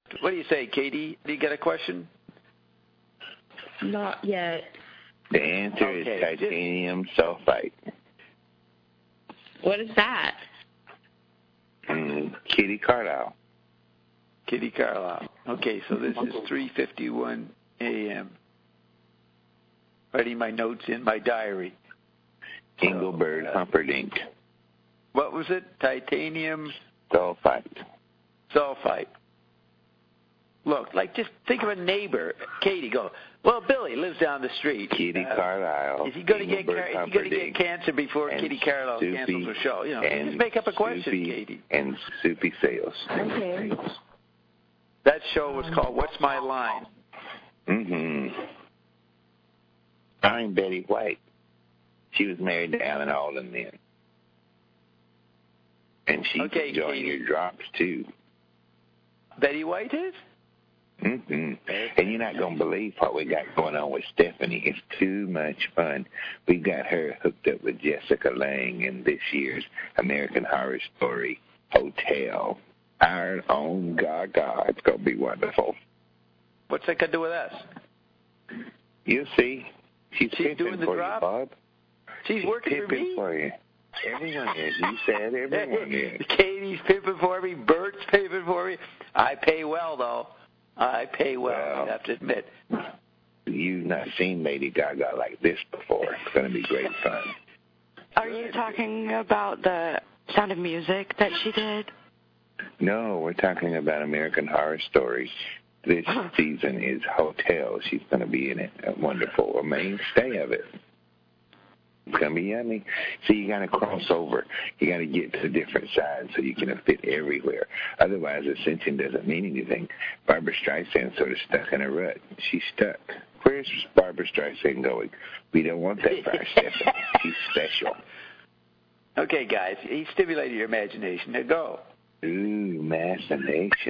What do you say, Katie? Do you got a question? Not yet. The answer is titanium sulfite. What is that? Kitty Carlisle. Kitty Carlisle. Okay, so this is 3:51 a.m. Writing my notes in my diary. Engelbert Humperdinck. What was it? Titanium Sulfite. Sulfite. Look, like just think of a neighbor. Katie, go. Well, Billy lives down the street. Kitty Carlisle. Is he going to get cancer before Kitty Carlisle cancels her show? You know, just make up a question, Katie. And Soupy Sales. Okay. That show was called What's My Line? I'm Betty White. She was married to Alan Alden then. And she's enjoying your drops, too. Betty White is? And you're not going to believe what we got going on with Stephanie. It's too much fun. We got her hooked up with Jessica Lange in this year's American Horror Story Hotel. Our own Gaga. It's going to be wonderful. What's that got to do with us? You'll see. She's doing the for drop? you, Bob. She's working for me? For you. Everyone is. You said everyone is. Katie's pimping for me. Bert's pimping for me. I pay well, though. I pay well, I have to admit. You've not seen Lady Gaga like this before. It's going to be great fun. Are you talking about the Sound of Music that she did? No, we're talking about American Horror Story. This season is Hotel. She's going to be in it. A wonderful, a mainstay of it. It's going to be yummy. See, you got to cross over. You got to get to different sides so you can fit everywhere. Otherwise, ascension doesn't mean anything. Barbara Streisand's sort of stuck in a rut. She's stuck. Where's Barbara Streisand going? We don't want that for our Stephanie. She's special. Okay, guys, he stimulated your imagination. Now go. Ooh, machination.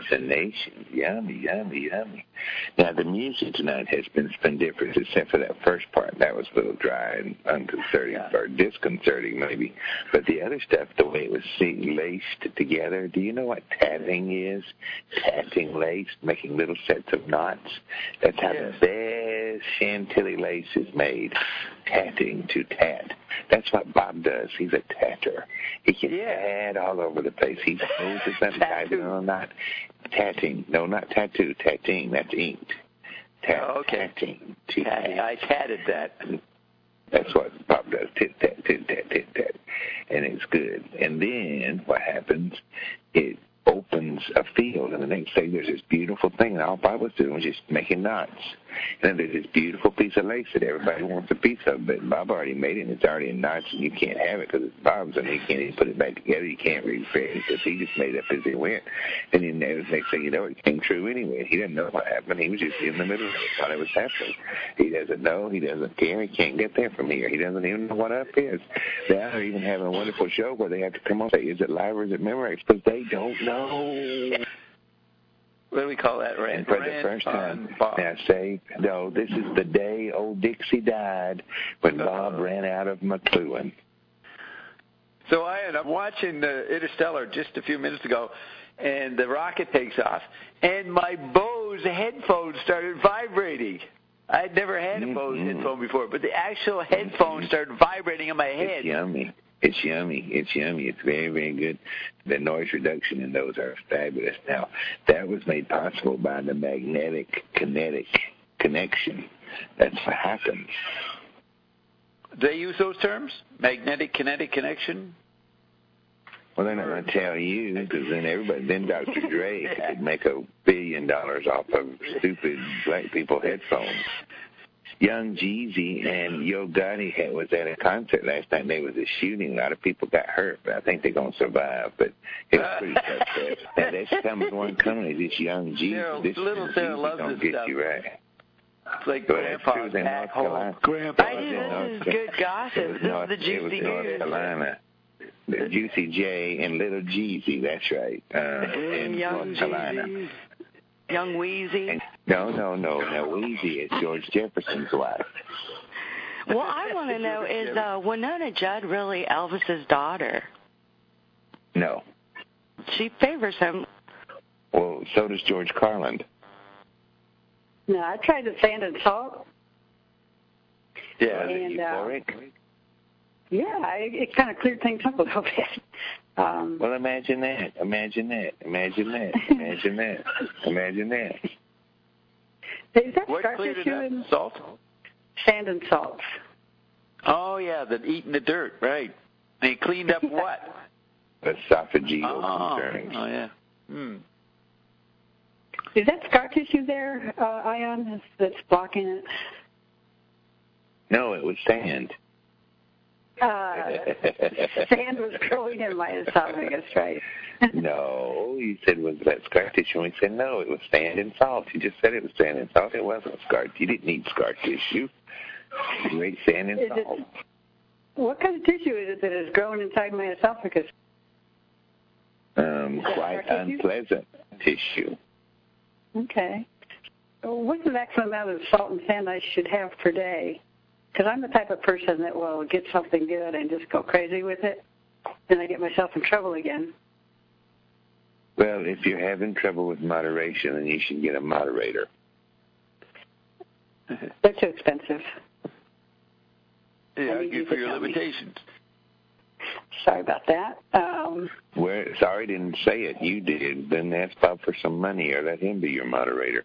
Yummy. Now, the music tonight has been splendiferous, except for that first part. That was a little dry and unconcerting, or disconcerting, maybe. But the other stuff, the way it was laced together, do you know what tatting is? Tatting lace, making little sets of knots. That's how the best Chantilly lace is made. Tatting to tat. That's what Bob does. He's a tatter. He can tat all over the place. He knows it's not tatting or not. Tatting. No, not tattoo. Tatting. That's inked. Tatting. I tatted that. That's what Bob does. Tit, tat, tit, tat, tit, tat. And it's good. And then what happens, it opens a field, and the next day there's this beautiful thing, and all Bob was doing was just making knots. And then there's this beautiful piece of lace that everybody wants a piece of, but Bob already made it, and it's already in knots, and you can't have it because it's Bob's, and he can't even put it back together. You can't rephrase it because he just made it up as he went. And then the next thing you know, it came true anyway. He didn't know what happened. He was just in the middle of it while it was happening. He doesn't know. He doesn't care. He can't get there from here. He doesn't even know what up is. Now they're even having a wonderful show where they have to come on and say, is it live or is it Memorex? Because they don't know. What do we call that, Rand? And for the first time, now say, no, this is the day old Dixie died when Bob ran out of McLuhan. So I'm watching Interstellar just a few minutes ago, and the rocket takes off, and my Bose headphones started vibrating. I'd never had a Bose headphone before, but the actual headphones started vibrating in my head. It's yummy. It's yummy. It's very, very good. The noise reduction in those are fabulous. Now, that was made possible by the magnetic kinetic connection. That's what happens. Do they use those terms? Magnetic kinetic connection? Well, they're not going to tell you, because then Dr. Dre could make $1 billion off of stupid black people headphones. Young Jeezy and Yo Gotti was at a concert last night, and there was a shooting. A lot of people got hurt, but I think they're going to survive. But it was pretty tough there. Now, that's coming one coming. This Young Jeezy. This little Sarah loves this get stuff. You right. It's like Grandpa's back home. Grandpa. This is good gossip. This is the Juicy North Carolina. The Juicy J and Little Jeezy, that's right. In Young North Carolina. Jeezy. Young Weezy? And no. Weezy is George Jefferson's wife. Well, I want to know, is Winona Judd really Elvis's daughter? No. She favors him. Well, so does George Carlin. No, I tried the sand and salt. Yeah. And, euphoric? It kind of cleared things up a little bit. Well, imagine that. Imagine that. Imagine that. Imagine that. Imagine that. Is that What scar cleared it tissue up? in Salt? sand and salt? Oh, yeah, eating the dirt, right. And he cleaned up what? Esophageal concerns. Oh, yeah. Hmm. Is that scar tissue there, Ion, that's blocking it? No, it was sand. Sand was growing in my esophagus, right? No, you said, was that scar tissue? And we said, no, it was sand and salt. You just said it was sand and salt. It wasn't scar. You didn't need scar tissue. You ate sand and salt. What kind of tissue is it that is growing inside my esophagus? Quite unpleasant tissue. Okay. What's the maximum amount of salt and sand I should have per day? Because I'm the type of person that will get something good and just go crazy with it, then I get myself in trouble again. Well, if you're having trouble with moderation, then you should get a moderator. They're too expensive. Yeah, good for your limitations. Sorry about that. Sorry, didn't say it. You did. Then ask Bob for some money or let him be your moderator.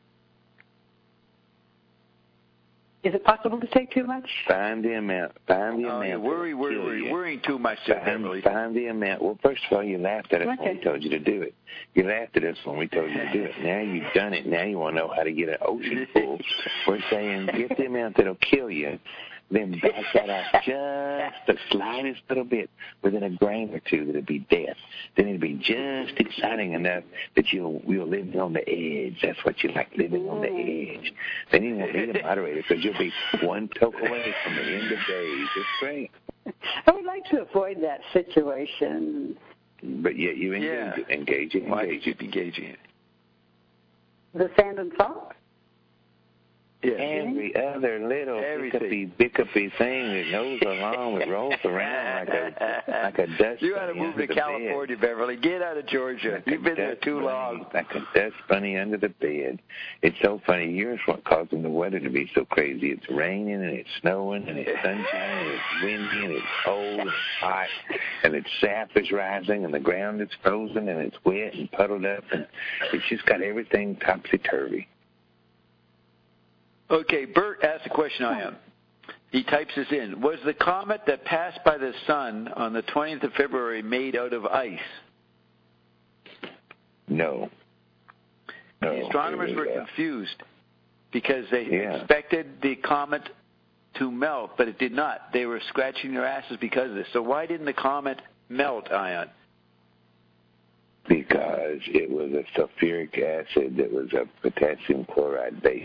Is it possible to take too much? Find the amount. You're worrying too much. Find the amount. Well, first of all, you laughed at us when we told you to do it. You laughed at us when we told you to do it. Now you've done it. Now you want to know how to get an ocean full. We're saying get the amount that'll kill you. Then back that out just the slightest little bit, within a grain or two, that'll be death. Then it'll be just exciting enough that you'll live on the edge. That's what you like, living on the edge. Then you won't need a moderator because you'll be one toke away from the end of days. It's great. I would like to avoid that situation. But yet you engage it. Why did you engage in it? The sand and salt? Yeah. Every other little bickupy thing that goes along with rolls around like a dust. You ought to move to California, Beverly. Get out of Georgia. You've been there too long. Like a dust bunny under the bed. It's so funny. Here's what causing the weather to be so crazy. It's raining and it's snowing and it's sunshine and it's windy and it's cold and hot and its sap is rising and the ground is frozen and it's wet and puddled up and it's just got everything topsy-turvy. Okay, Bert asked a question I am. He types this in. Was the comet that passed by the sun on the 20th of February made out of ice? No. The astronomers were confused because they expected the comet to melt, but it did not. They were scratching their asses because of this. So why didn't the comet melt, Ion? Because it was a sulfuric acid that was a potassium chloride base.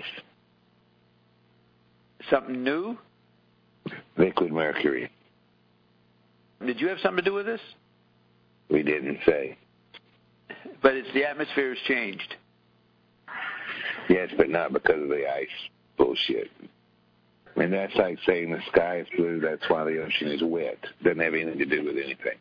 Something new? Liquid mercury. Did you have something to do with this? We didn't say. But the atmosphere has changed. Yes, but not because of the ice bullshit. I mean, that's like saying the sky is blue, that's why the ocean is wet. Doesn't have anything to do with anything.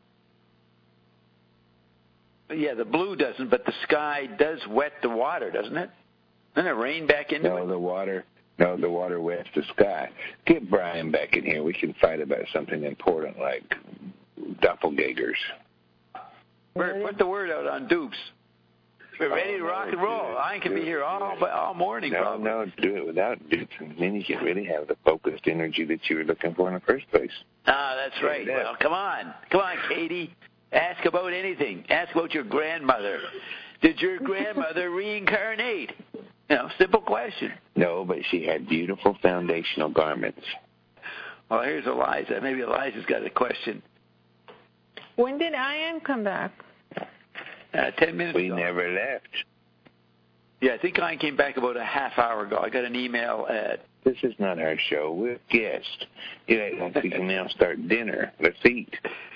Yeah, the blue doesn't, but the sky does wet the water, doesn't it? Doesn't it rain back into it? No, the water wets the sky. Get Brian back in here. We can fight about something important like doppelgangers. Bert, put the word out on dupes. We're ready to rock and roll. I can be here all morning. No, do it without dupes, and then you can really have the focused energy that you were looking for in the first place. That's right. Well, come on, Katie. Ask about anything. Ask about your grandmother. Did your grandmother reincarnate? Simple question. No, but she had beautiful foundational garments. Well, here's Eliza. Maybe Eliza's got a question. When did Ian come back? 10 minutes ago. We never left. Yeah, I think Ian came back about a half hour ago. I got an email at... This is not our show. We're guests. We can now start dinner. Let's eat.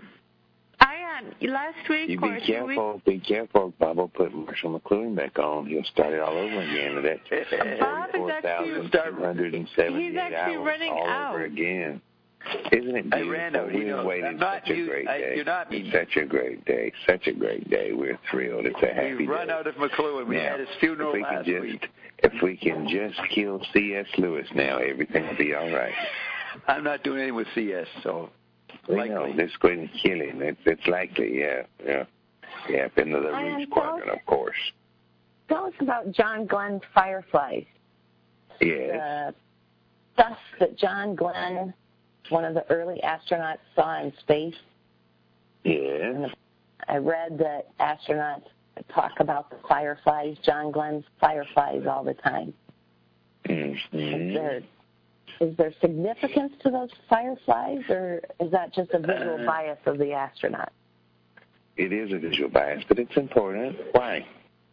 Last week you be careful. Bob will put Marshall McLuhan back on. He'll start it all over again. That's Bob is actually 4,278 he's actually hours running all out. over again. Isn't it beautiful? I ran out. We've waited such a great day. You're not mean. Such a great day. Such a great day. We're thrilled. It's a happy day. We've run out of McLuhan. We had his funeral last week. If we can just kill C.S. Lewis now, everything will be all right. I'm not doing anything with C.S., so likely. No, just go ahead and kill him. It's likely, yeah. Up into the Root Squadron, of course. Tell us about John Glenn's fireflies. Yes. The stuff that John Glenn, one of the early astronauts, saw in space. Yes. And I read that astronauts talk about the fireflies, John Glenn's fireflies, all the time. Mm-hmm. Is there significance to those fireflies, or is that just a visual bias of the astronaut? It is a visual bias, but it's important. Why?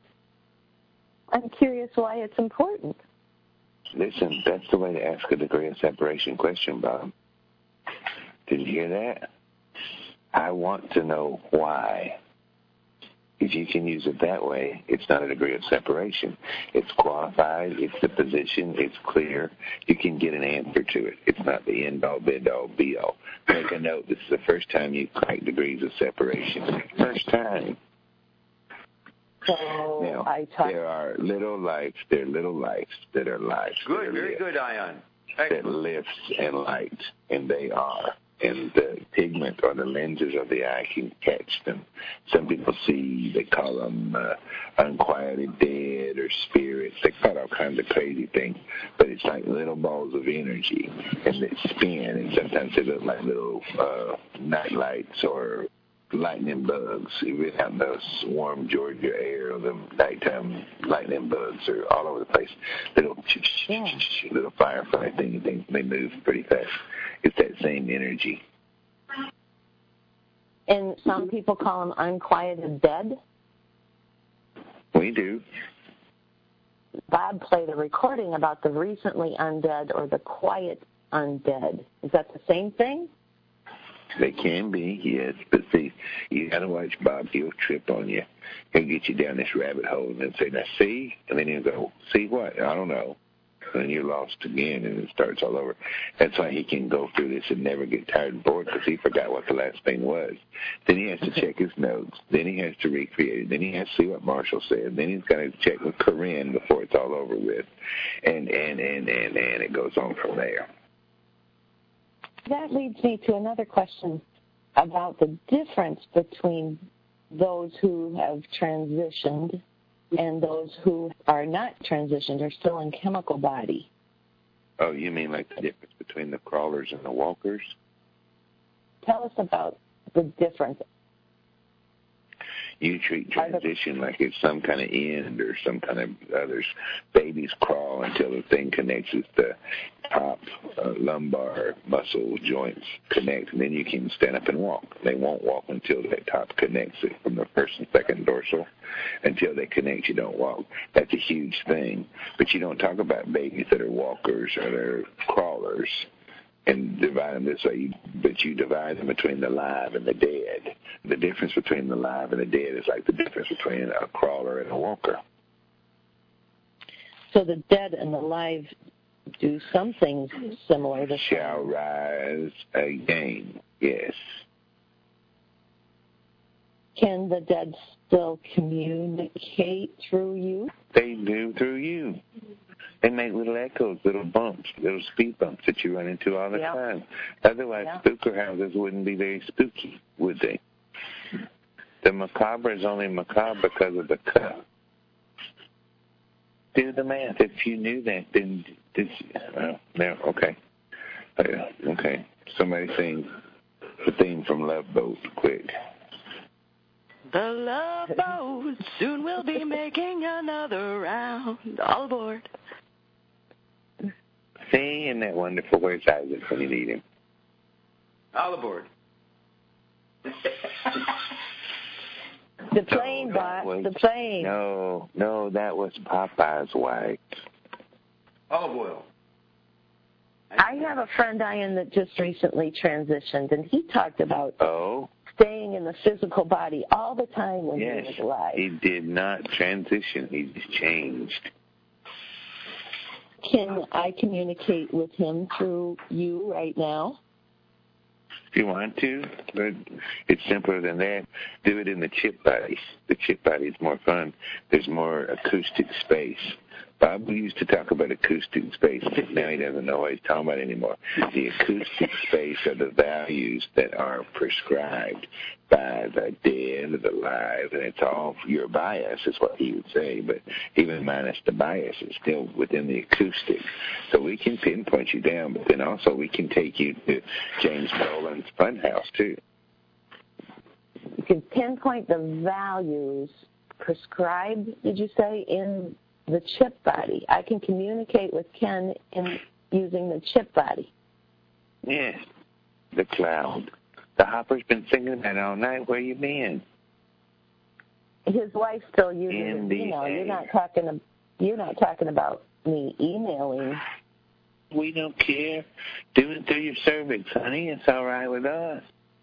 I'm curious why it's important. Listen, that's the way to ask a degree of separation question, Bob. Did you hear that? I want to know why. If you can use it that way, it's not a degree of separation. It's qualified, it's the position, it's clear. You can get an answer to it. It's not the end-all, be-all, be-all. Make a note, this is the first time you crack degrees of separation. First time. So now, there are little lights, that are lights. Good, very good, Ion. That lifts and light, and they are. And the pigment or the lenses of the eye can catch them. Some people they call them unquieted dead or spirits. They call all kinds of crazy things. But it's like little balls of energy, and they spin, and sometimes they look like little night lights or lightning bugs. Even out in the warm Georgia air, the nighttime lightning bugs are all over the place. Little firefly things. They move pretty fast. It's that same energy. And some people call them unquieted dead? We do. Bob played a recording about the recently undead or the quiet undead. Is that the same thing? They can be, yes. But see, you got to watch Bob. He'll trip on you. He'll get you down this rabbit hole and then say, now see? And then he'll go, see what? I don't know. And then you're lost again, and it starts all over. That's why he can go through this and never get tired and bored, because he forgot what the last thing was. Then he has to check his notes. Then he has to recreate it. Then he has to see what Marshall said. Then he's got to check with Corinne before it's all over with. And it goes on from there. That leads me to another question about the difference between those who have transitioned and those who are not transitioned, are still in chemical body. Oh, you mean like the difference between the crawlers and the walkers? Tell us about the difference. You treat transition like it's some kind of end or some kind of others. Babies crawl until the thing connects with the top lumbar muscle joints connect, and then you can stand up and walk. They won't walk until that top connects it from the first and second dorsal. Until they connect, you don't walk. That's a huge thing. But you don't talk about babies that are walkers or they're crawlers and divide them this way, but you divide them between the live and the dead. The difference between the live and the dead is like the difference between a crawler and a walker. So the dead and the live do some things similar to shall rise again, yes. Can the dead still communicate through you? They do through you. They make little echoes, little bumps, little speed bumps that you run into all the time. Otherwise, spooker houses wouldn't be very spooky, would they? The macabre is only macabre because of the cup. Do the math. If you knew that, then okay. Okay. Somebody sing the theme from Love Boat, quick. The Love Boat soon will be making another round. All aboard. See, isn't that wonderful? Where's Isaac when you need him? All aboard. The plane, Bob. The plane. No, that was Popeye's wife. Olive oil. I have a friend, Ian, that just recently transitioned, and he talked about staying in the physical body all the time when he was alive. He did not transition. He just changed. Can I communicate with him through you right now? if you want to, but it's simpler than that. Do it in the chip body. The chip body is more fun. There's more acoustic space. Bob used to talk about acoustic space, but now he doesn't know what he's talking about anymore. The acoustic space are the values that are prescribed by the dead or the alive, and it's all your bias, is what he would say, but even minus the bias, it's still within the acoustic. So we can pinpoint you down, but then also we can take you to James Boland's Funhouse, too. You can pinpoint the values prescribed, did you say, in the chip body. I can communicate with Ken in using the chip body. Yes, the cloud. The Hopper's been singing that all night. Where you been? His wife still uses his email. You're not talking about me emailing. We don't care. Do it through your cervix, honey. It's all right with us.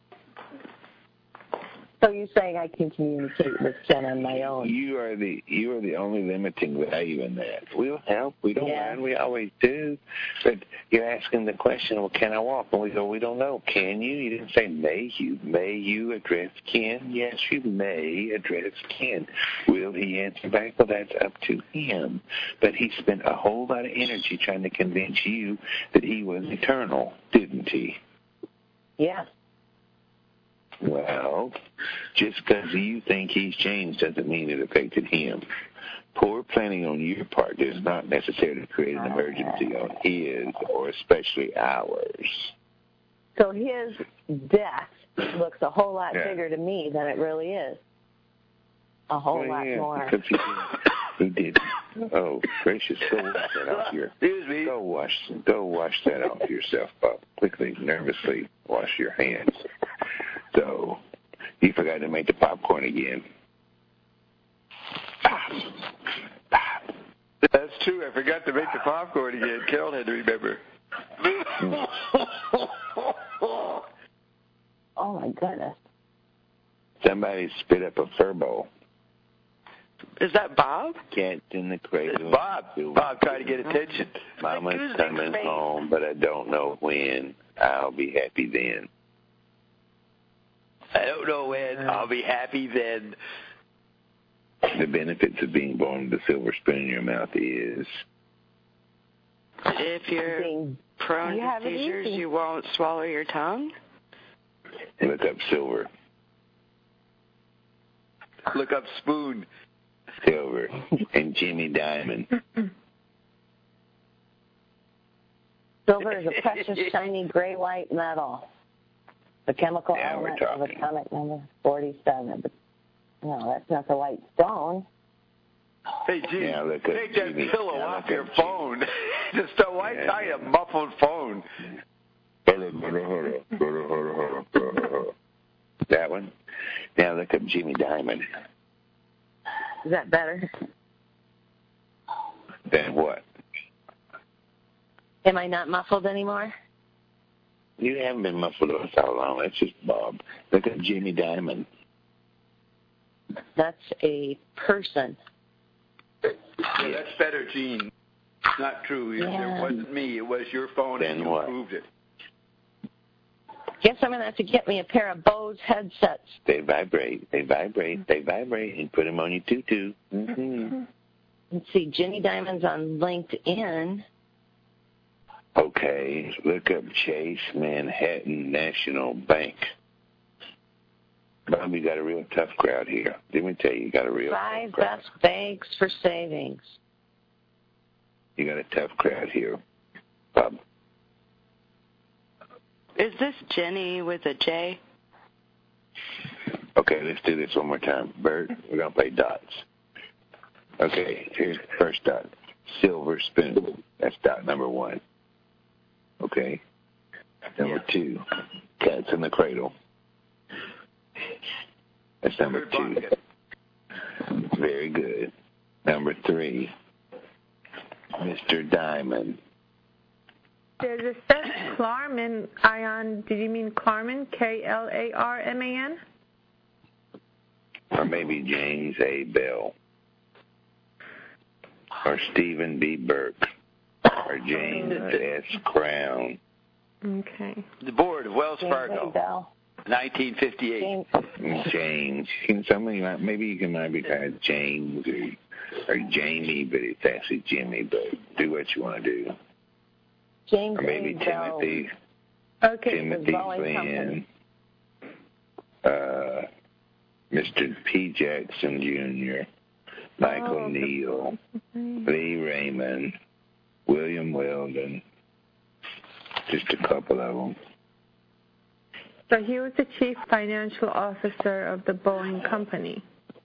So you're saying I can communicate with Ken on my own? You are the only limiting value in that. We'll help. We don't mind. We always do. But you're asking the question, well, can I walk? And we go, we don't know. Can you? You didn't say may you. May you address Ken? Yes, you may address Ken. Will he answer back? Well, that's up to him. But he spent a whole lot of energy trying to convince you that he was eternal, didn't he? Yes. Well, just because you think he's changed doesn't mean it affected him. Poor planning on your part does not necessarily create an emergency on his, or especially ours. So his death looks a whole lot bigger to me than it really is. A whole lot more. Because he did. Oh, gracious! Go wash that off your. Excuse me. Go wash that off yourself, Bob. Quickly, nervously, wash your hands. So, you forgot to make the popcorn again. That's true. I forgot to make the popcorn again. Carol had to remember. Oh, my goodness. Somebody spit up a furbo. Is that Bob? Cat in the cradle. Bob trying to get attention. Mama's coming home, but I don't know when. I'll be happy then. I don't know when. I'll be happy then. The benefits of being born with a silver spoon in your mouth is... If you're prone to seizures, you won't swallow your tongue? Look up silver. Look up spoon. Silver. And Jimmy Diamond. Silver is a precious, shiny, gray-white metal. The chemical element of atomic number 47. But no, that's not the white stone. Hey, Gene, take that pillow off your phone. Just why tie a muffled phone? That one? Now look up Jimmy Diamond. Is that better? Then what? Am I not muffled anymore? You haven't been muffled us all along. That's just Bob. Look at Jimmy Diamond. That's a person. Yeah, that's better, Gene. It's not true. Yeah. It wasn't me. It was your phone, then and you proved it. Guess I'm going to have to get me a pair of Bose headsets. They vibrate, and put them on your tutu. Mm-hmm. Let's see, Jenny Diamond's on LinkedIn. Okay, look up Chase Manhattan National Bank. Bob, you got a real tough crowd here. Let me tell you, you got a real tough crowd. 5 best banks for savings. You got a tough crowd here, Bob. Is this Jenny with a J? Okay, let's do this one more time. Bert, we're going to play dots. Okay, here's the first dot. Silver spoon. That's dot number 1. Okay. Number 2, cats in the cradle. That's number 2. Very good. Number 3, Mr. Diamond. There's a set Klarman ion. Did you mean Klarman? Klarman? Or maybe James A. Bell. Or Stephen B. Burke. Or James S. Crown. Okay. The board of Wells James Fargo, Bell. 1958. James. James. Somebody maybe you can might be tired James or Jamie, but it's actually Jimmy. But do what you want to do. James Or maybe Bell. Timothy. Okay. Timothy Boeing Flynn. Mr. P. Jackson Jr., Michael Neal, Lee Raymond, William Weldon, just a couple of them. So he was the chief financial officer of the Boeing company.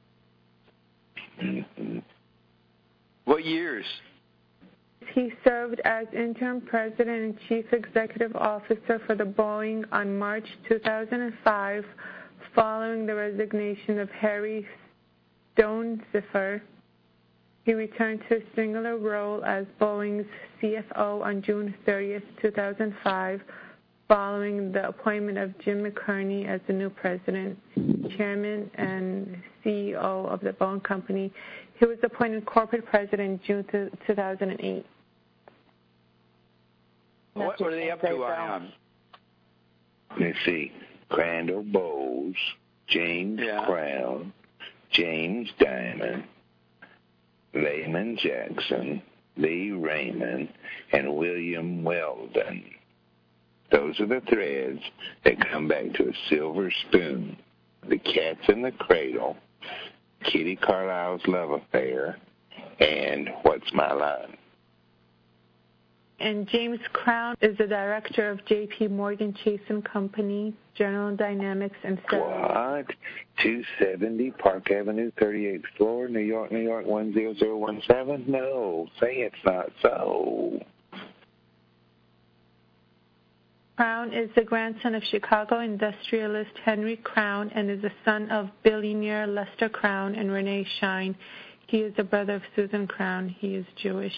Mm-hmm. What years? He served as interim president and chief executive officer for the Boeing on March 2005, following the resignation of Harry Stonesifer. He returned to a singular role as Boeing's CFO on June 30th, 2005, following the appointment of Jim McCurney as the new president, chairman, and CEO of the Boeing company. He was appointed corporate president in June 2008. What were they up to, Ion? Let's see. Crandall Bowles, James Crown, James Diamond, Layman Jackson, Lee Raymond, and William Weldon. Those are the threads that come back to a silver spoon, the cat's in the cradle, Kitty Carlisle's love affair, and What's My Line? And James Crown is the director of J.P. Morgan Chase & Company, General Dynamics, and What? 270 Park Avenue, 38th floor, New York, 10017? No, say it's not so. Crown is the grandson of Chicago industrialist Henry Crown and is the son of billionaire Lester Crown and Renee Shine. He is the brother of Susan Crown. He is Jewish.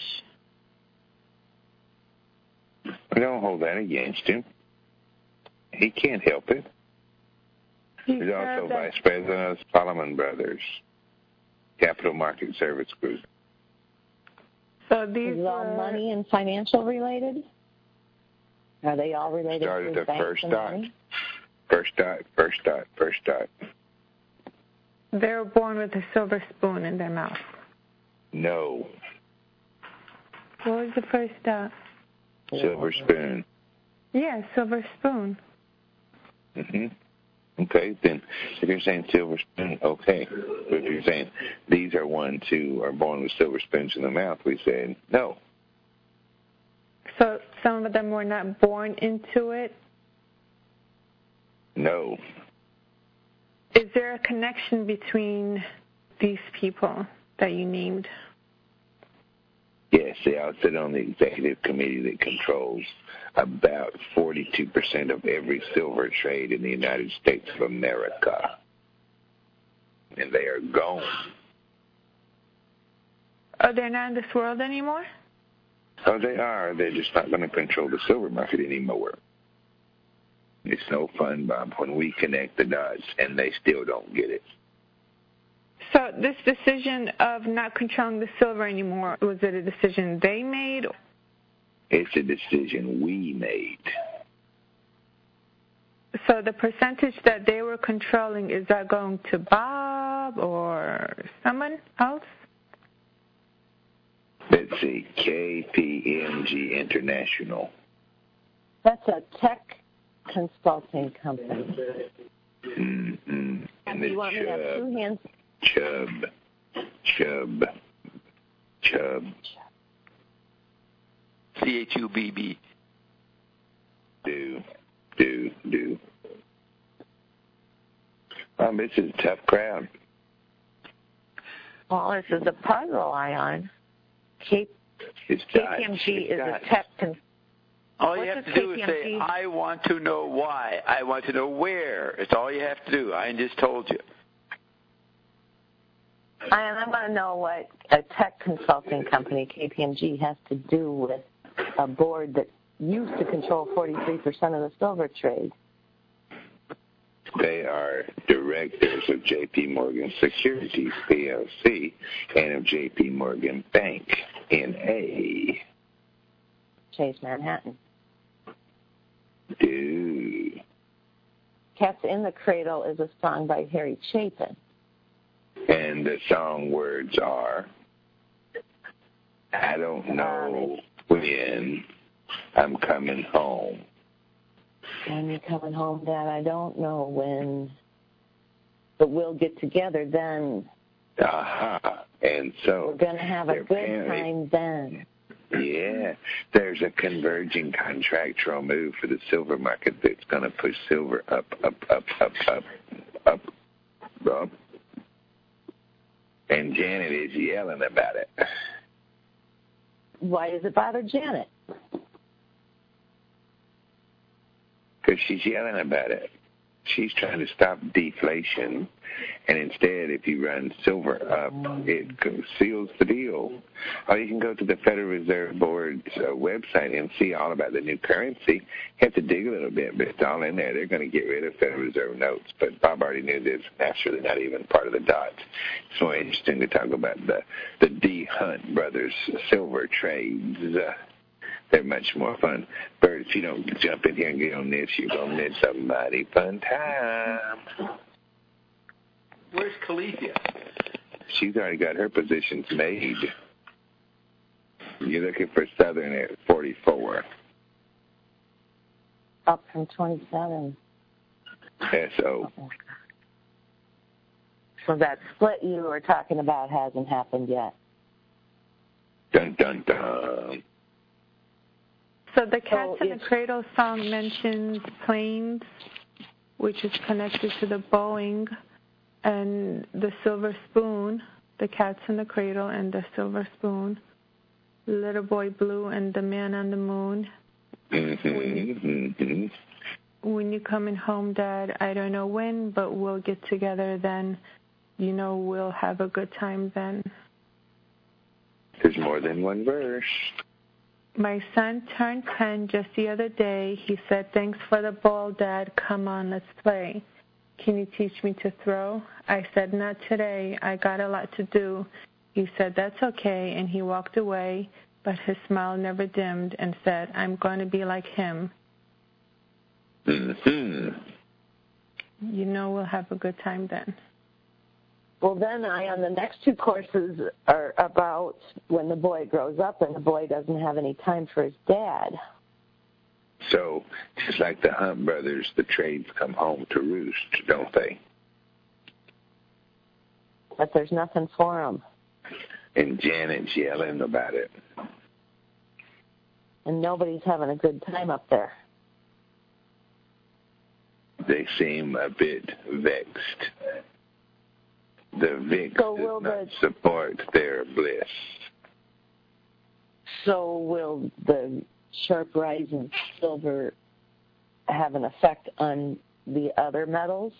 We don't hold that against him. He can't help it. He's also vice president of Solomon Brothers, Capital Market Service Group. So these are all money and financial related? Are they all related Started to the banks first and dot. money? First dot. They were born with a silver spoon in their mouth. No. What was the first dot? Silver spoon. Yeah, silver spoon. Okay, then if you're saying silver spoon, okay. But if you're saying these are ones who are born with silver spoons in the mouth, we said no. So some of them were not born into it? No. Is there a connection between these people that you named? Yes, they all sit on the executive committee that controls about 42% of every silver trade in the United States of America. And they are gone. Oh, they're not in this world anymore? Oh, they are. They're just not going to control the silver market anymore. It's no fun, Bob, when we connect the dots and they still don't get it. So this decision of not controlling the silver anymore, was it a decision they made? It's a decision we made. So the percentage that they were controlling, is that going to Bob or someone else? Let's see, KPMG International. That's a tech consulting company. Mm-hmm. And you want me to have two hands? Chubb. CHUBB. Do. This is a tough crowd. Well, this is a puzzle, Ion. KPMG is a tech consulting. All you have to do is say, I want to know why. I want to know where. It's all you have to do. I just told you. I want to know what a tech consulting company, KPMG, has to do with a board that used to control 43% of the silver trade. They are directors of J.P. Morgan Securities, PLC, and of J.P. Morgan Bank, N.A. Chase Manhattan. Do. Cats in the Cradle is a song by Harry Chapin. And the song words are, I don't know when I'm coming home. When you're coming home, Dad, I don't know when, but we'll get together then. Aha. And so we're going to have a good time then. Yeah. There's a converging contractual move for the silver market that's going to push silver up. And Janet is yelling about it. Why does it bother Janet? Because she's yelling about it. She's trying to stop deflation, and instead, if you run silver up, it seals the deal. Or you can go to the Federal Reserve Board's website and see all about the new currency. You have to dig a little bit, but it's all in there. They're going to get rid of Federal Reserve notes, but Bob already knew this. Naturally, not even part of the dots. It's so interesting to talk about the D. Hunt brothers silver trades. They're much more fun. Bert, if you don't jump in here and get on this, you're going to miss a mighty fun time. Where's Calethea? She's already got her positions made. You're looking for Southern at 44. Up from 27. SO. Okay. So that split you were talking about hasn't happened yet. Dun, dun, dun. So the Cats in the Cradle song mentions planes, which is connected to the Boeing, and the silver spoon, the Cats in the Cradle and the silver spoon, Little Boy Blue and the Man on the Moon. When you're coming home, Dad, I don't know when, but we'll get together then. You know we'll have a good time then. There's more than one verse. My son turned 10 just the other day. He said, thanks for the ball, Dad. Come on, let's play. Can you teach me to throw? I said, not today. I got a lot to do. He said, that's okay, and he walked away, but his smile never dimmed and said, I'm going to be like him. You know we'll have a good time then. Well, then on the next two courses are about when the boy grows up and the boy doesn't have any time for his dad. So, just like the Hunt brothers, the trades come home to roost, don't they? But there's nothing for them. And Janet's yelling about it. And nobody's having a good time up there. They seem a bit vexed. The VIX does not support their bliss. So will the sharp rise in silver have an effect on the other metals?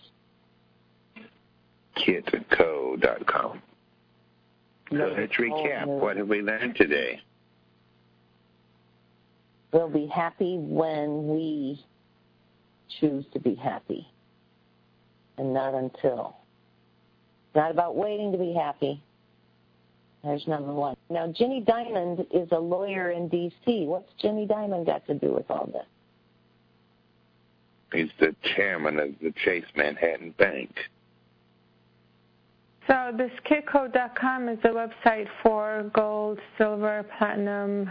Kitco.com. So let's recap. What have we learned today? We'll be happy when we choose to be happy, and not until. Not about waiting to be happy. There's number one. Now, Ginny Diamond is a lawyer in D.C. What's Ginny Diamond got to do with all this? He's the chairman of the Chase Manhattan Bank. So this Kitco.com is a website for gold, silver, platinum.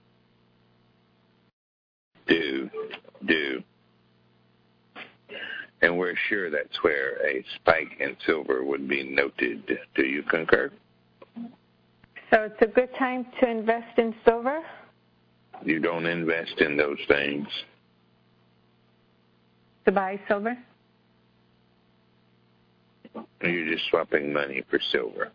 Do. And we're sure that's where a spike in silver would be noted. Do you concur? So it's a good time to invest in silver? You don't invest in those things. To buy silver? You're just swapping money for silver.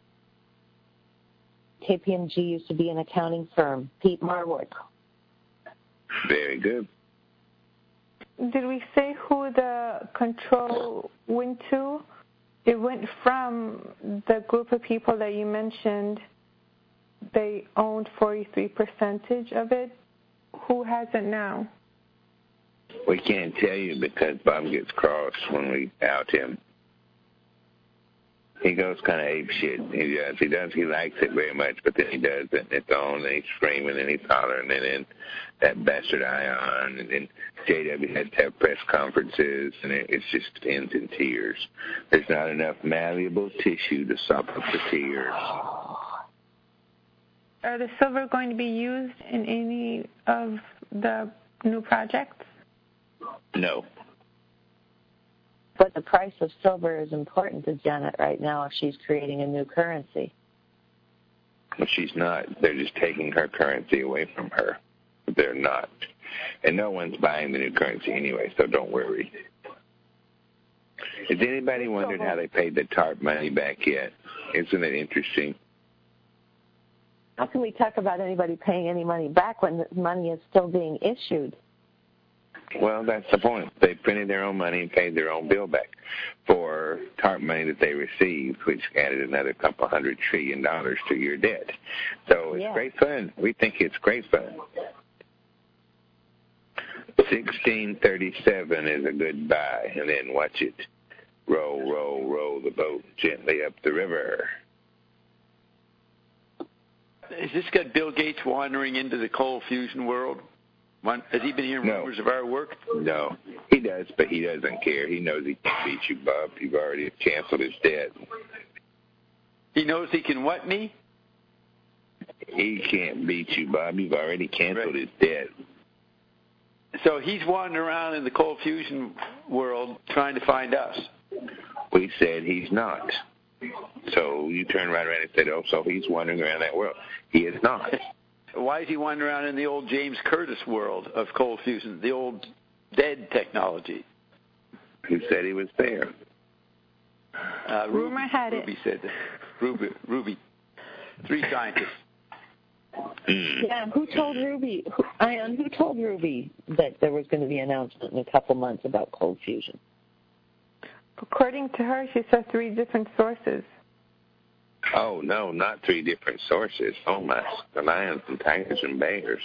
KPMG used to be an accounting firm. Pete Marwood. Very good. Did we say who the control went to? It went from the group of people that you mentioned. They owned 43% of it. Who has it now? We can't tell you because Bob gets cross when we out him. He goes kind of ape shit. He likes it very much, but then he doesn't. It's on, and he's screaming, and he's hollering, and then that bastard Ion, and then JW has to have press conferences, and it just ends in tears. There's not enough malleable tissue to sop up the tears. Are the silver going to be used in any of the new projects? No. But the price of silver is important to Janet right now if she's creating a new currency. Well, she's not. They're just taking her currency away from her. They're not. And no one's buying the new currency anyway, so don't worry. Has anybody wondered how they paid the TARP money back yet? Isn't it interesting? How can we talk about anybody paying any money back when the money is still being issued? Well, that's the point. They printed their own money and paid their own bill back for TARP money that they received, which added another couple $100 trillion to your debt. So it's great fun. We think it's great fun. 1637 is a good buy, and then watch it. Row, row, row the boat gently up the river. Has this got Bill Gates wandering into the cold fusion world? Has he been hearing rumors of our work? No, he does, but he doesn't care. He knows he can beat you, Bob. You've already canceled his debt. He knows he can what me? He can't beat you, Bob. You've already canceled his debt. So he's wandering around in the cold fusion world trying to find us. We said he's not. So you turn right around and said, oh, so he's wandering around that world. He is not. Why is he wandering around in the old James Curtis world of cold fusion, the old dead technology? Who said he was there? Rumor had Ruby said that. Ruby. 3 scientists. Yeah, who told Ruby, Ion, who told Ruby that there was going to be an announcement in a couple months about cold fusion? According to her, she said 3 different sources. Oh, no, not 3 different sources. Oh, my, lions and tigers and bears.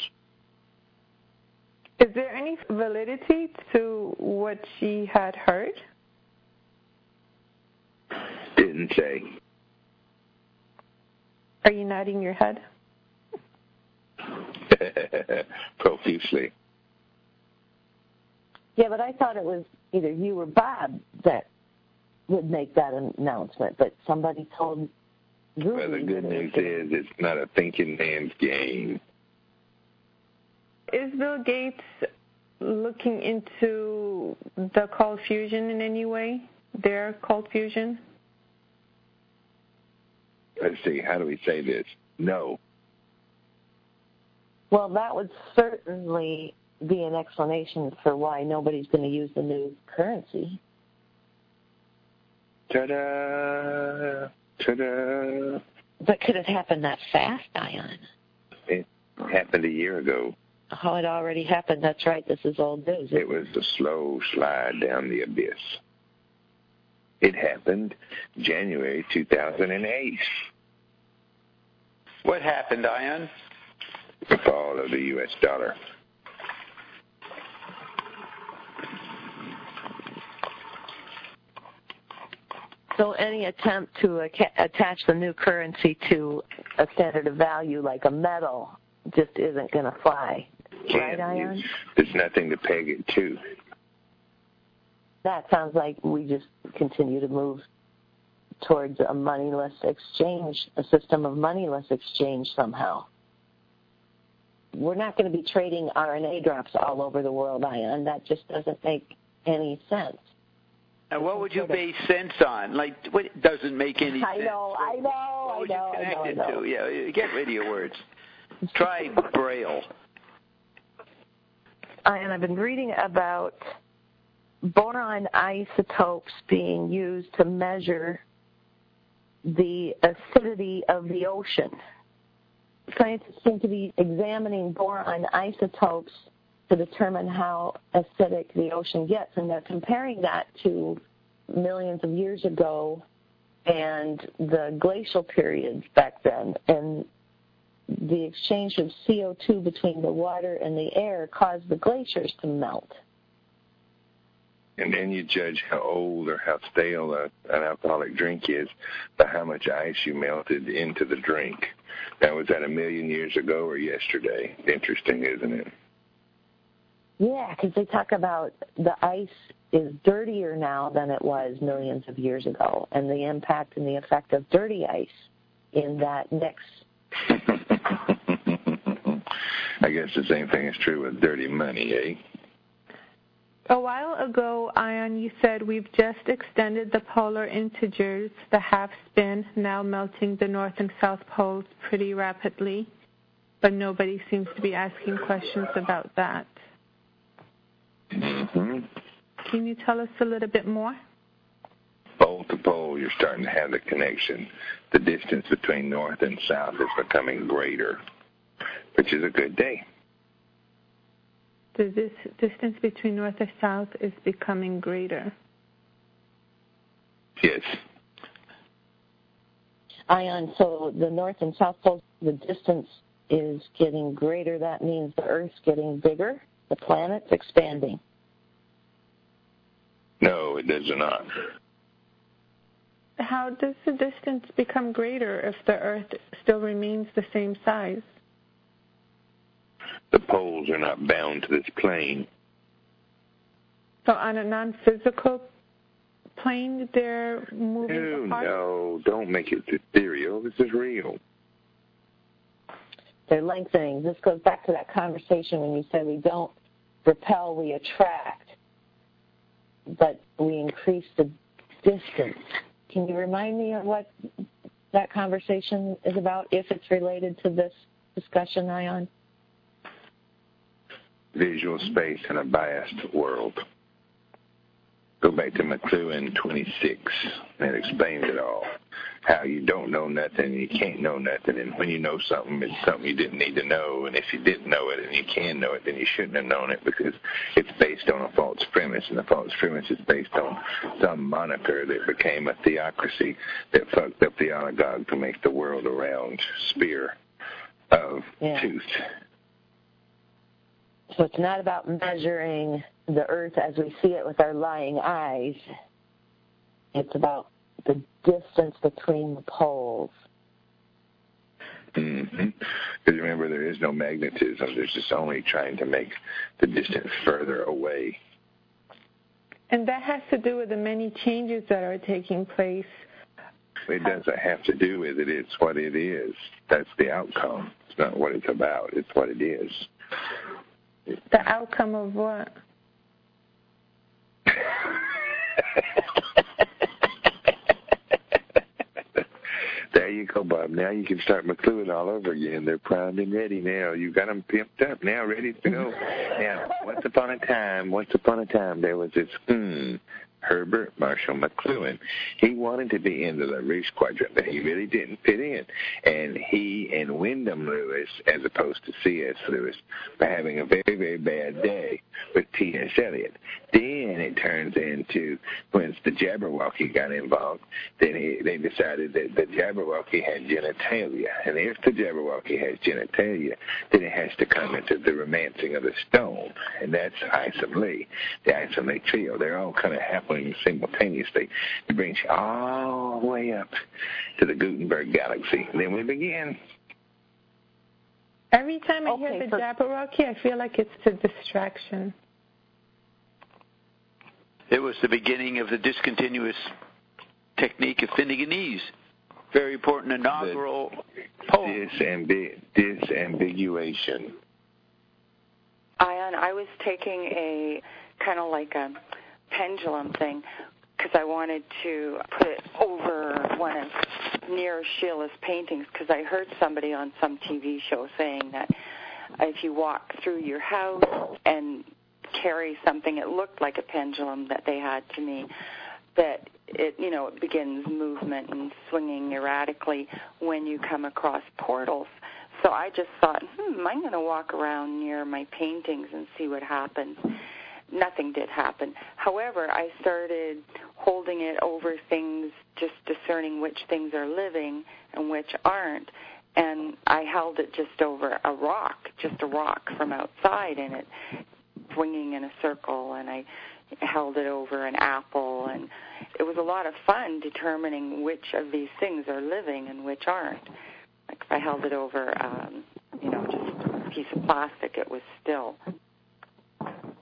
Is there any validity to what she had heard? Didn't say. Are you nodding your head? Profusely. Yeah, but I thought it was either you or Bob that would make that announcement, but somebody told Ruby. Well, the good news is it's not a thinking man's game. Is Bill Gates looking into the cold fusion in any way, their cold fusion? Let's see, how do we say this? No. Well, that would certainly be an explanation for why nobody's going to use the new currency. Ta-da! Ta-da! But could it happen that fast, Ion? It happened a year ago. Oh, it already happened. That's right. This is old news. It was a slow slide down the abyss. It happened January 2008. What happened, Ion? The fall of the U.S. dollar. So any attempt to attach the new currency to a standard of value like a metal just isn't going to fly. Right, Ion? There's nothing to peg it to. That sounds like we just continue to move towards a moneyless exchange, a system of moneyless exchange somehow. We're not going to be trading RNA drops all over the world, Ion. That just doesn't make any sense. And what would you base sense on? Like, what doesn't make any sense? I know. What would you connect it to? Yeah, get rid of your words. Try Braille. And I've been reading about boron isotopes being used to measure the acidity of the ocean. Scientists seem to be examining boron isotopes to determine how acidic the ocean gets, and they're comparing that to millions of years ago and the glacial periods back then. And the exchange of CO2 between the water and the air caused the glaciers to melt. And then you judge how old or how stale an alcoholic drink is by how much ice you melted into the drink. Now, was that 1 million years ago or yesterday? Interesting, isn't it? Yeah, because they talk about the ice is dirtier now than it was millions of years ago, and the impact and the effect of dirty ice in that mix. I guess the same thing is true with dirty money, eh? A while ago, Ion, you said we've just extended the polar integers, the half spin, now melting the north and south poles pretty rapidly, but nobody seems to be asking questions about that. Mm-hmm. Can you tell us a little bit more? Pole to pole, you're starting to have the connection. The distance between north and south is becoming greater, which is a good day. The distance between north and south is becoming greater. Yes. Ion, so the north and south poles, the distance is getting greater. That means the Earth's getting bigger, the planet's expanding. No, it does not. How does the distance become greater if the Earth still remains the same size? The poles are not bound to this plane. So on a non-physical plane, they're moving apart? No, don't make it ethereal. This is real. They're lengthening. This goes back to that conversation when you said we don't repel, we attract, but we increase the distance. Can you remind me of what that conversation is about, if it's related to this discussion, Ion? Visual space in a biased world. Go back to McLuhan 26. It explains it all. How you don't know nothing and you can't know nothing. And when you know something, it's something you didn't need to know. And if you didn't know it and you can know it, then you shouldn't have known it because it's based on a false premise. And the false premise is based on some moniker that became a theocracy that fucked up the oligarch to make the world a round spear of tooth. So it's not about measuring the Earth as we see it with our lying eyes. It's about the distance between the poles. Mm-hmm. Because remember, there is no magnetism. There's just only trying to make the distance further away. And that has to do with the many changes that are taking place. It doesn't have to do with it. It's what it is. That's the outcome. It's not what it's about. It's what it is. The outcome of what? There you go, Bob. Now you can start McLuhan all over again. They're primed and ready now. You've got them pimped up now, ready to go. Now, once upon a time, there was this Herbert Marshall McLuhan. He wanted to be in the LaRouche Quadrant, but he really didn't fit in. And he and Wyndham Lewis, as opposed to C.S. Lewis, were having a very, very bad day with T.S. Eliot. Then it turns into, once the Jabberwocky got involved, then they decided that the Jabberwocky had genitalia. And if the Jabberwocky has genitalia, then it has to come into the romancing of the stone. And that's Isom Lee, the Isom Lee trio. They're all kind of happening simultaneously. It brings you all the way up to the Gutenberg galaxy. And then we begin. Every time I hear the Jabberwocky, I feel like it's a distraction. It was the beginning of the discontinuous technique of Finneganese. Very important inaugural poem. Disambiguation. Ion, I was taking a kind of like a pendulum thing because I wanted to put it over one of near Sheila's paintings because I heard somebody on some TV show saying that if you walk through your house and carry something, it looked like a pendulum that they had to me, that it begins movement and swinging erratically when you come across portals. So I just thought, I'm going to walk around near my paintings and see what happens. Nothing did happen. However, I started holding it over things, just discerning which things are living and which aren't. And I held it just over a rock from outside, and it swinging in a circle, and I held it over an apple, and it was a lot of fun determining which of these things are living and which aren't. Like if I held it over, just a piece of plastic, it was still.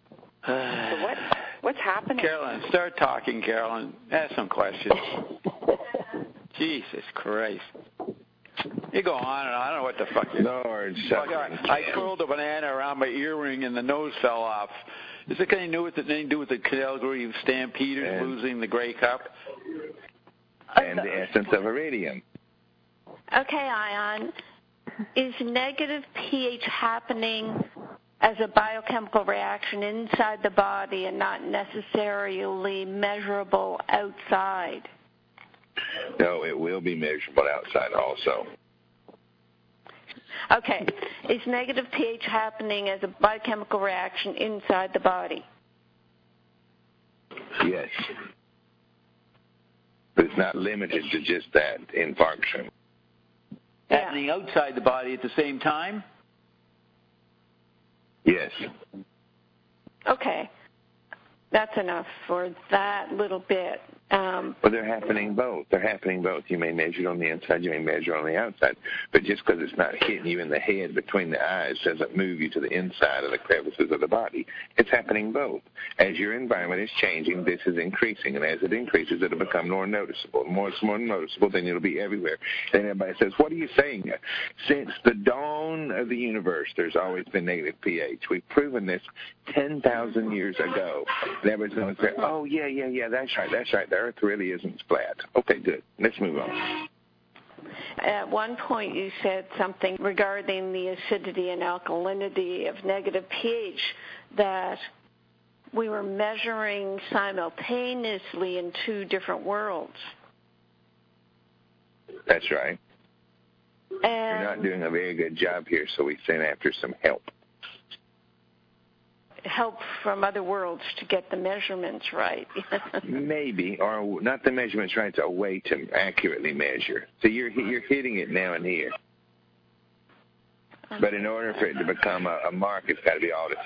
So what's happening? Carolyn, start talking, Carolyn. Ask some questions. Jesus Christ. You go on and on. I don't know what the fuck you're doing. Lord, I twirled a banana around my earring and the nose fell off. Is it anything to do with the Calgary Stampeders losing the Grey Cup? And the essence of iridium. Okay, Ion. Is negative pH happening as a biochemical reaction inside the body and not necessarily measurable outside? No, it will be measurable outside also. Okay. Is negative pH happening as a biochemical reaction inside the body? Yes. But it's not limited to just that in function. Happening outside the body at the same time? Yes. Okay. That's enough for that little bit. Well, they're happening both. They're happening both. You may measure it on the inside, you may measure it on the outside. But just because it's not hitting you in the head between the eyes doesn't move you to the inside of the crevices of the body. It's happening both. As your environment is changing, this is increasing. And as it increases, it'll become more noticeable. The more it's more noticeable, then it'll be everywhere. Then everybody says, what are you saying? Since the dawn of the universe, there's always been negative pH. We've proven this 10,000 years ago. And everybody's going to say, oh, yeah, that's right. The Earth really isn't flat. Okay, good. Let's move on. At one point you said something regarding the acidity and alkalinity of negative pH that we were measuring simultaneously in two different worlds. That's right. And you're not doing a very good job here, so we sent after some help. Help from other worlds to get the measurements right. Maybe, or not the measurements right, a way to accurately measure. So you're hitting it now and here. But in order for it to become a mark, it's got to be all the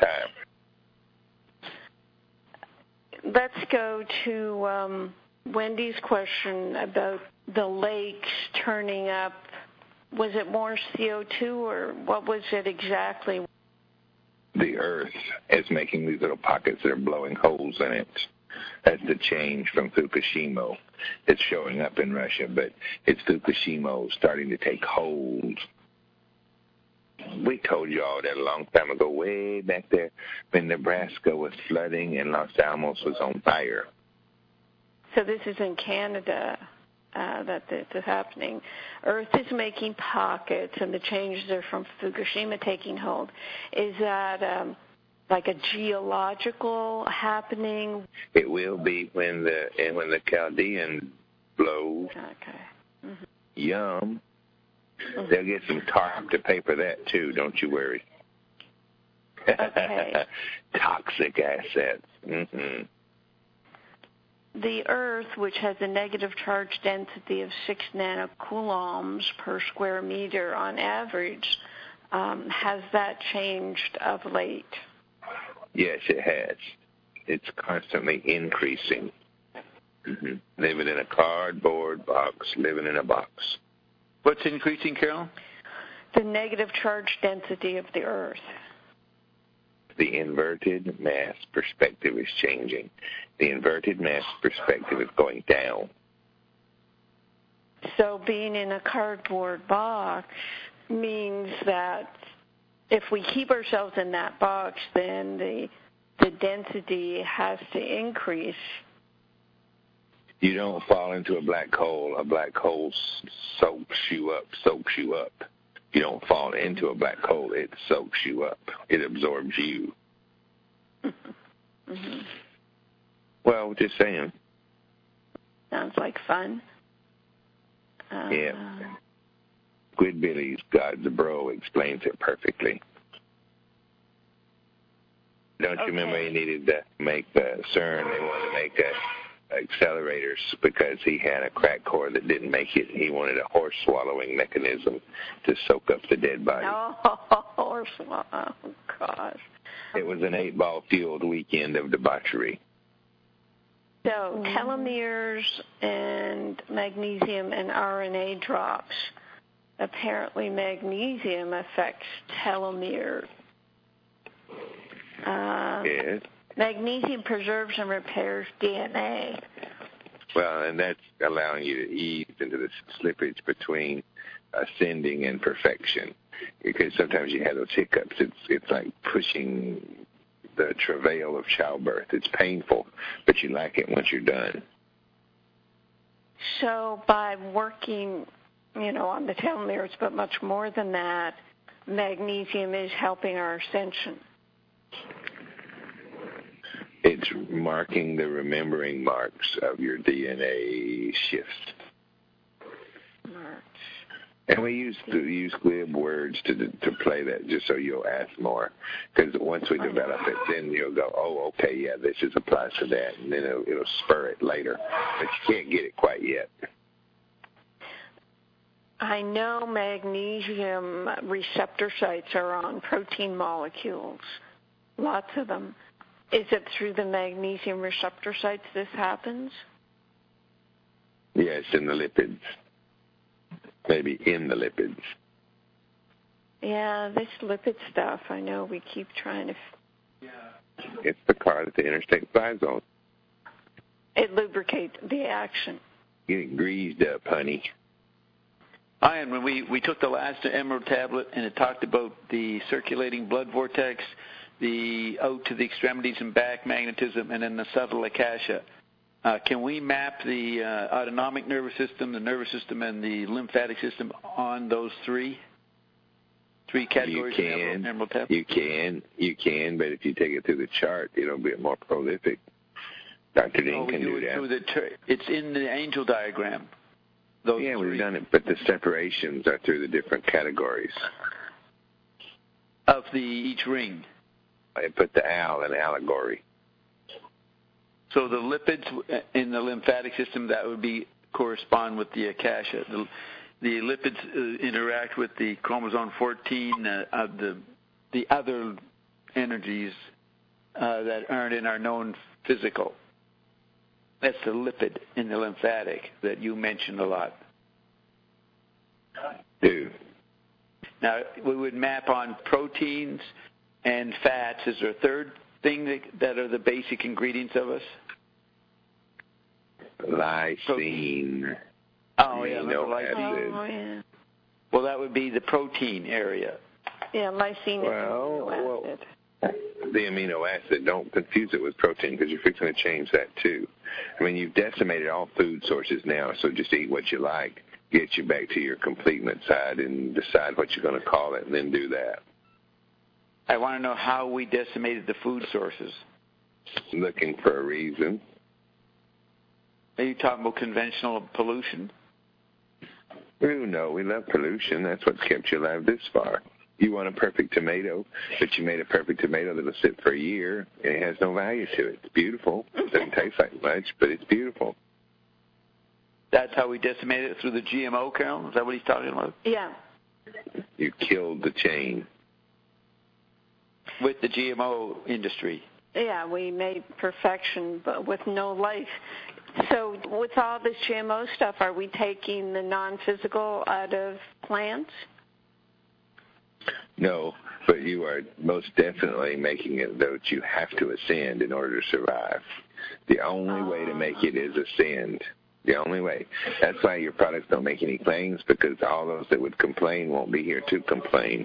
time. Let's go to Wendy's question about the lakes turning up. Was it more CO2 or what was it exactly? The Earth is making these little pockets that are blowing holes in it. That's the change from Fukushima. It's showing up in Russia, but it's Fukushima starting to take hold. We told you all that a long time ago, way back there, when Nebraska was flooding and Los Alamos was on fire. So this is in Canada that this is happening. Earth is making pockets, and the changes are from Fukushima taking hold. Is that like a geological happening? It will be when the Chaldean blows. Okay. Mm-hmm. Yum. Mm-hmm. They'll get some tarp to paper that too. Don't you worry. Okay. Toxic assets. Mm-hmm. The Earth, which has a negative charge density of 6 nanocoulombs per square meter on average, has that changed of late? Yes, it has. It's constantly increasing. Mm-hmm. Living in a cardboard box, living in a box. What's increasing, Carol? The negative charge density of the Earth. The inverted mass perspective is changing. The inverted mass perspective is going down. So being in a cardboard box means that if we keep ourselves in that box, then the density has to increase. You don't fall into a black hole. A black hole soaks you up. You don't fall into a black hole. It soaks you up. It absorbs you. Mm-hmm. Well, just saying. Sounds like fun. Yeah. Squidbillies, God's a Bro, explains it perfectly. Don't you remember he needed to make CERN? They wanted to make accelerators because he had a crack core that didn't make it. He wanted a horse swallowing mechanism to soak up the dead body. Oh, horse swallow. Oh, gosh. It was an 8-ball fueled weekend of debauchery. So telomeres and magnesium and RNA drops. Apparently magnesium affects telomeres. Yes. Magnesium preserves and repairs DNA. Well, and that's allowing you to ease into the slippage between ascending and perfection. Because sometimes you have those hiccups. It's like pushing the travail of childbirth. It's painful, but you like it once you're done. So by working, on the telomeres, but much more than that, magnesium is helping our ascension. It's marking the remembering marks of your DNA shifts. March. And we use glib words to play that just so you'll ask more. Because once we develop it, then you'll go, oh, okay, yeah, this just applies to that. And then it'll spur it later. But you can't get it quite yet. I know magnesium receptor sites are on protein molecules, lots of them. Is it through the magnesium receptor sites this happens? Yes, in the lipids. Maybe in the lipids. Yeah, this lipid stuff, I know we keep trying to... It's the car that the interstate flies on. It lubricates the action. Getting greased up, honey. Ian, when we took the last Emerald tablet and it talked about the circulating blood vortex, the out to the extremities and back magnetism, and then the subtle akasha. Can we map the autonomic nervous system, the nervous system, and the lymphatic system on those three categories? Emerald tablet? You can, but if you take it through the chart, it'll be more prolific. Dr. Dean can do that. It's in the angel diagram. Those three. We've done it, but the separations are through the different categories. Of each ring. I put the owl in allegory. So the lipids in the lymphatic system, that would correspond with the akasha. The lipids interact with the chromosome 14, the other energies that aren't in our known physical. That's the lipid in the lymphatic that you mentioned a lot. Do. Now, we would map on proteins and fats. Is there a third thing that are the basic ingredients of us? Lysine. Amino acid. Oh, yeah. Well, that would be the protein area. Yeah, lysine is amino acid. The amino acid, don't confuse it with protein because you're fixing to change that too. I mean, you've decimated all food sources now, so just eat what you like. Get you back to your completement side and decide what you're going to call it and then do that. I want to know how we decimated the food sources. Looking for a reason. Are you talking about conventional pollution? Oh, no, we love pollution. That's what's kept you alive this far. You want a perfect tomato, but you made a perfect tomato that'll sit for a year, and it has no value to it. It's beautiful. It doesn't taste like much, but it's beautiful. That's how we decimated it through the GMO, Carol? Is that what he's talking about? Yeah. You killed the chain. With the GMO industry. Yeah, we made perfection, but with no life. So with all this GMO stuff, are we taking the non-physical out of plants? No, but you are most definitely making it that you have to ascend in order to survive. The only way to make it is ascend. The only way. That's why your products don't make any claims, because all those that would complain won't be here to complain.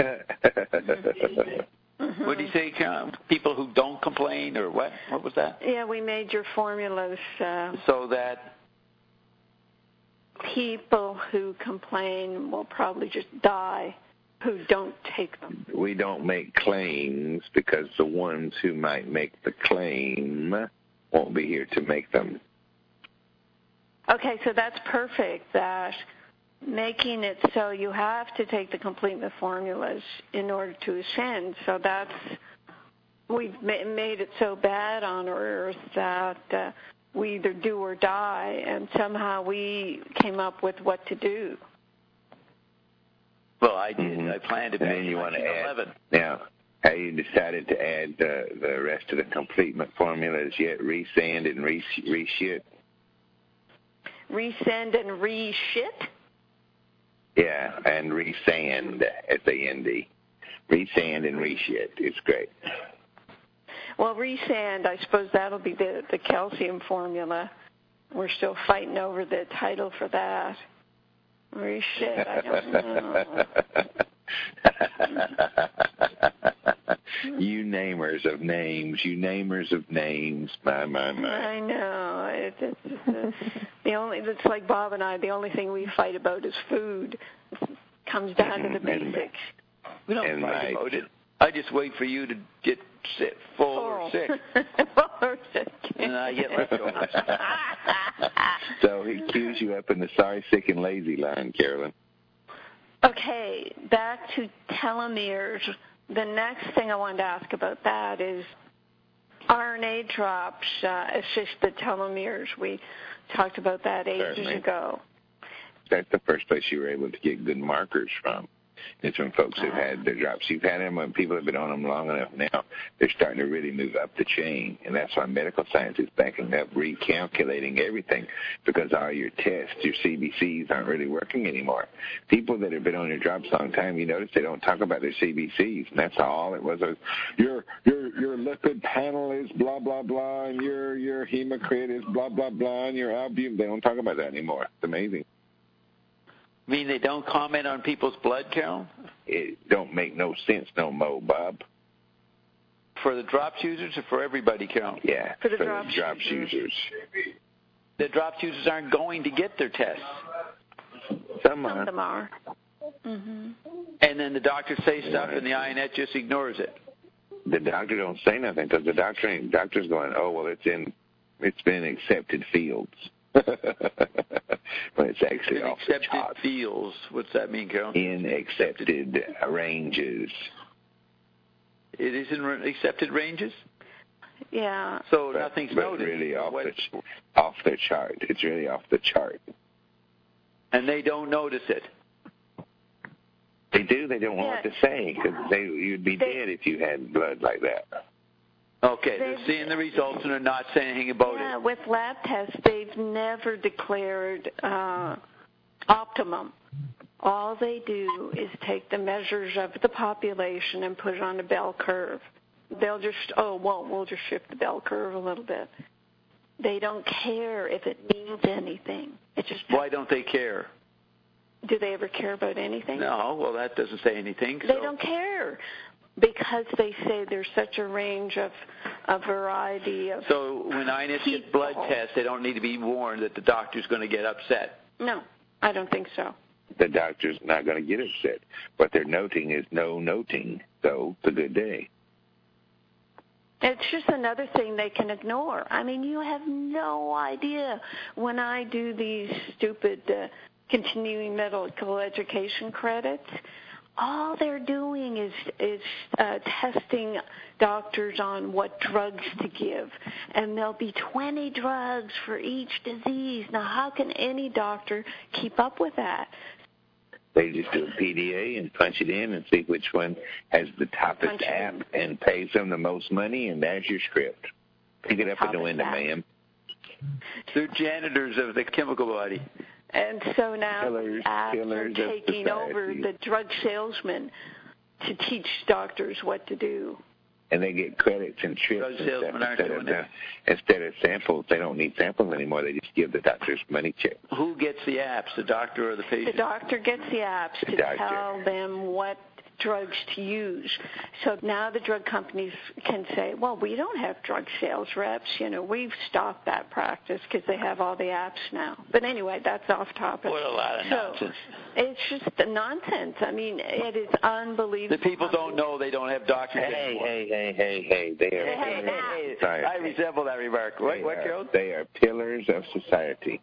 What do you say, people who don't complain, or what? What was that? Yeah, we made your formulas so that people who complain will probably just die who don't take them. We don't make claims because the ones who might make the claim won't be here to make them. Okay, so that's perfect, that making it so you have to take the completement formulas in order to ascend. So that's, we've made it so bad on Earth that we either do or die, and somehow we came up with what to do. Well, I did. I planned it back in 1911. Now, have you decided to add the rest of the completement formulas yet? Resand and reshit? Resend and reshit? Yeah, and resand, S-A-N-D. Resand and reshit. It's great. Well, Resand, I suppose that'll be the calcium formula. We're still fighting over the title for that. Shit, I don't know. You namers of names, my. I know. It's it's like Bob and I, the only thing we fight about is food. It comes down to the basics. We don't fight about it. I just wait for you to get sick, full or sick. Full or sick. And I get leftovers. So he cues you up in the sorry, sick, and lazy line, Carolyn. Okay, back to telomeres. The next thing I wanted to ask about that is RNA drops assist the telomeres. We talked about that ages ago. That's the first place you were able to get good markers from. It's when folks have had their drops. You've had them when people have been on them long enough now. They're starting to really move up the chain. And that's why medical science is backing up, recalculating everything, because all your tests, your CBCs, aren't really working anymore. People that have been on their drops a long time, you notice they don't talk about their CBCs. And that's all it was. Your lipid panel is blah, blah, blah, and your hematocrit is blah, blah, blah, and your albumin. They don't talk about that anymore. It's amazing. I mean, they don't comment on people's blood, Carol? It don't make no sense no more, Bob. For the drops users or for everybody, Carol? Yeah, for the drops users. The drops users aren't going to get their tests. Some of them are. Mm-hmm. And then the doctors say stuff and the INET just ignores it. The doctor don't say nothing because the doctor's going, oh, well, it's been in accepted fields. But it's actually off the chart. Accepted fields. What's that mean, Carol? In accepted ranges. It is in accepted ranges? Yeah. So nothing's noted. But really off the chart. It's really off the chart. And they don't notice it. They do. They don't want to say because you'd be dead if you had blood like that. Okay, they're seeing the results and they're not saying anything about it. Yeah, with lab tests, they've never declared optimum. All they do is take the measures of the population and put it on a bell curve. They'll just, we'll just shift the bell curve a little bit. They don't care if it means anything. It just. Why don't they care? Do they ever care about anything? No, well, that doesn't say anything. They don't care. Because they say there's such a range of a variety of. So when INET gets blood tests, they don't need to be warned that the doctor's going to get upset. No, I don't think so. The doctor's not going to get upset. What they're noting is no noting, so it's a good day. It's just another thing they can ignore. I mean, you have no idea. When I do these stupid continuing medical education credits, all they're doing is testing doctors on what drugs to give. And there'll be 20 drugs for each disease. Now, how can any doctor keep up with that? They just do a PDA and punch it in and see which one has the toughest app and pays them the most money, and there's your script. Pick it up in the window, ma'am. They're janitors of the chemical body. And so now apps are taking over the drug salesmen to teach doctors what to do. And they get credits and trips drug salesmen aren't doing that. Instead of samples. They don't need samples anymore. They just give the doctors money check. Who gets the apps, the doctor or the patient? The doctor gets the apps to tell them what drugs to use. So now the drug companies can say, well, we don't have drug sales reps. We've stopped that practice because they have all the apps now. But anyway, that's off topic. What a lot of nonsense. It's just nonsense. I mean, it is unbelievable. The people don't know they don't have doctors anymore. Hey. I resemble that remark. What, Joe? They are pillars of society.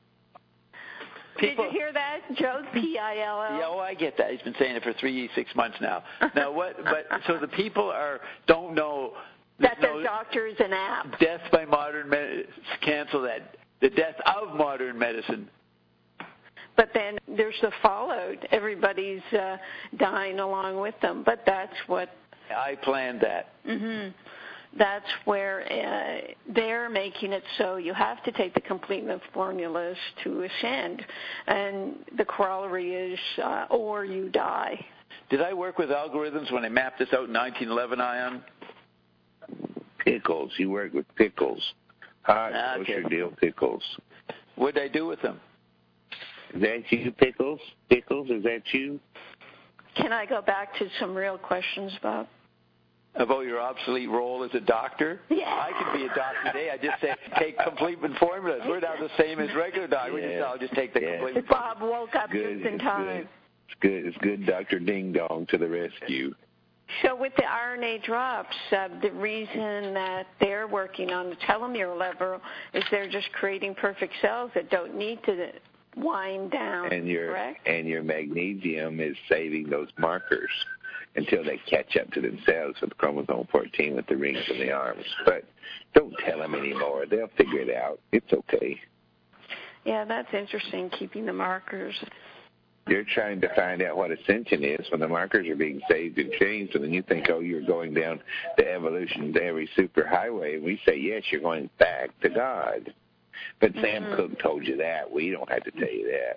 Did you hear that, Joe? P-I-L-L? Yeah, I get that. He's been saying it for 6 months now. Now, so the people don't know that their doctor is an app. Death by modern medicine. Cancel that. The death of modern medicine. But then there's the fallout. Everybody's dying along with them. But that's what. I planned that. Mm-hmm. That's where they're making it so you have to take the completeness formulas to ascend. And the corollary is, or you die. Did I work with algorithms when I mapped this out in 1911, Ion? Pickles. You work with pickles. Hot kosher dill pickles. What'd I do with them? Is that you, Pickles? Pickles, is that you? Can I go back to some real questions, Bob? About your obsolete role as a doctor? Yeah. I could be a doctor today. I just say, take complete formulas. We're now the same as regular doctors. I'll just take the complete. Bob woke up just in time. It's good, Dr. Ding Dong to the rescue. So with the RNA drops, the reason that they're working on the telomere level is they're just creating perfect cells that don't need to wind down, correct? And your magnesium is saving those markers until they catch up to themselves with chromosome 14 with the rings in the arms. But don't tell them anymore. They'll figure it out. It's okay. Yeah, that's interesting, keeping the markers. You're trying to find out what ascension is when the markers are being saved and changed, and then you think, oh, you're going down the evolution to every super highway. And we say, yes, you're going back to God. But Sam Cooke told you that. We don't have to tell you that.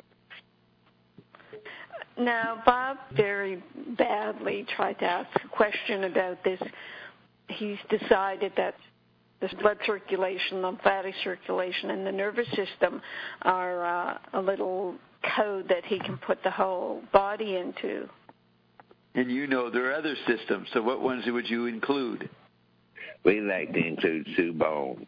Now, Bob very badly tried to ask a question about this. He's decided that the blood circulation, lymphatic circulation, and the nervous system are a little code that he can put the whole body into. And you know there are other systems, so what ones would you include? We like to include Sue Bone.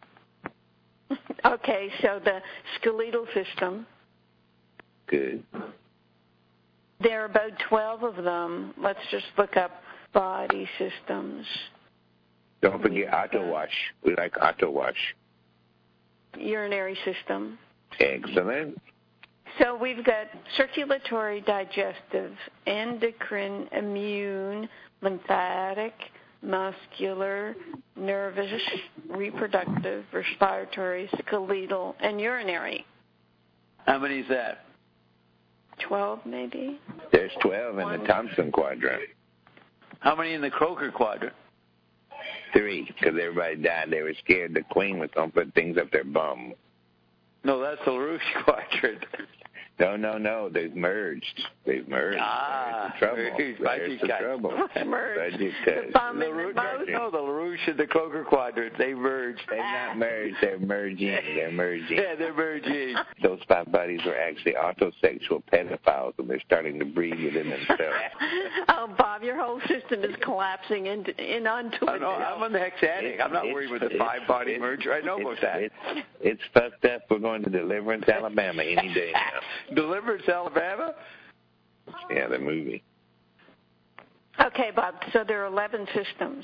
Okay, so the skeletal system. Good. There are about 12 of them. Let's just look up body systems. Don't forget auto wash. We like auto wash. Urinary system. Excellent. So we've got circulatory, digestive, endocrine, immune, lymphatic, muscular, nervous, reproductive, respiratory, skeletal, and urinary. How many is that? 12, maybe? There's 12 in the Thompson quadrant. How many in the Croker quadrant? 3, because everybody died. They were scared the queen was going to put things up their bum. No, that's the LaRouche quadrant. No. They've merged. Ah, There's the trouble. Merged. The LaRouche and the Croker quadrant, they merged. They've not merged. They're merging. Yeah, they're merging. Those 5 bodies were actually autosexual pedophiles, and they're starting to breed within themselves. Oh, Bob, your whole system is collapsing onto it. No, I'm on the hexatic. I'm not worried with the 5-body merger. I know about that. It's fucked up. We're going to Deliverance, Alabama any day now. Deliverance, Alabama? Yeah, the movie. Okay, Bob, so there are 11 systems.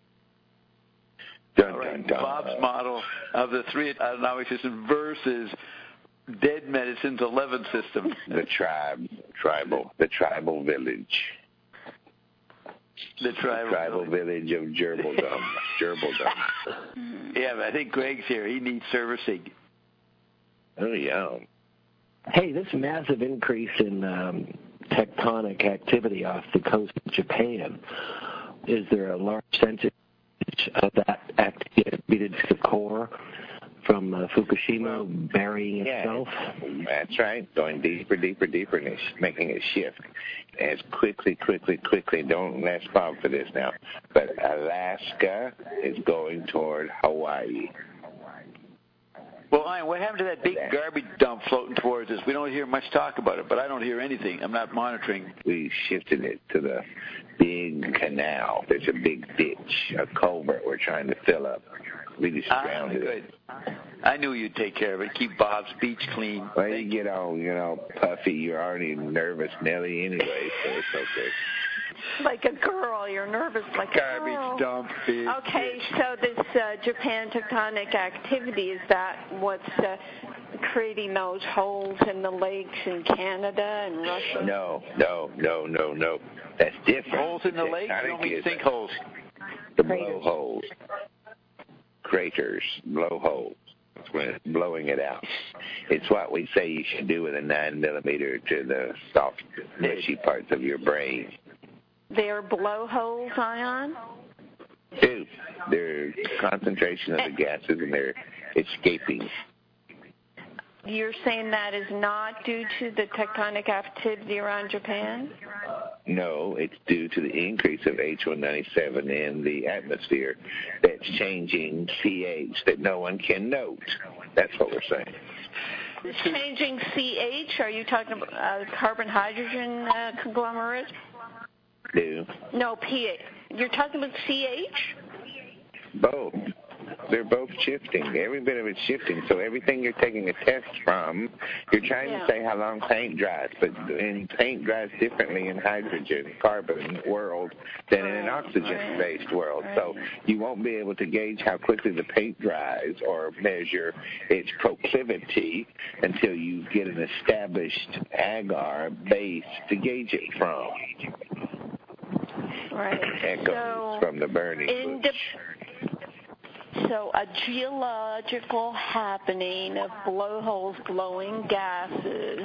Dun, All right, dun, dun. Bob's model of the 3 autonomic systems versus dead medicine's 11 systems. The tribal village. The tribal village of gerbildom. Yeah, but I think Greg's here. He needs servicing. Oh, yeah. Hey, this massive increase in tectonic activity off the coast of Japan, is there a large percentage of that activity to the core from Fukushima burying itself? That's right. Going deeper, and it's making a shift. As quickly, don't ask Bob for this now, but Alaska is going toward Hawaii. Well, Ian, what happened to that big garbage dump floating towards us? We don't hear much talk about it, but I don't hear anything. I'm not monitoring. We shifted it to the big canal. There's a big ditch, a culvert we're trying to fill up. We just drowned it. Good. I knew you'd take care of it. Keep Bob's beach clean. Well, you get all, puffy. You're already nervous, Nelly, anyway, so it's okay. Like a girl, you're nervous like a girl. Garbage dump. Okay, so this Japan tectonic activity, is that what's creating those holes in the lakes in Canada and Russia? No. That's different. Holes in the lake? You don't mean sinkholes. The blowholes. Craters, blowholes. That's when it's blowing it out. It's what we say you should do with a 9mm to the soft, mushy parts of your brain. They're blowholes, Ion? Dude, they're concentration of the gases and they're escaping. You're saying that is not due to the tectonic activity around Japan? No, it's due to the increase of H197 in the atmosphere that's changing pH that no one can note. That's what we're saying. It's changing CH? Are you talking about carbon-hydrogen conglomerate? Do. No, pH. You're talking about CH? Both. They're both shifting. Every bit of it's shifting. So everything you're taking a test from, you're trying to say how long paint dries, but paint dries differently in hydrogen, carbon world than in an oxygen-based world. So you won't be able to gauge how quickly the paint dries or measure its proclivity until you get an established agar base to gauge it from. Right. Echoes from the burning bush. So a geological happening of blowholes glowing gases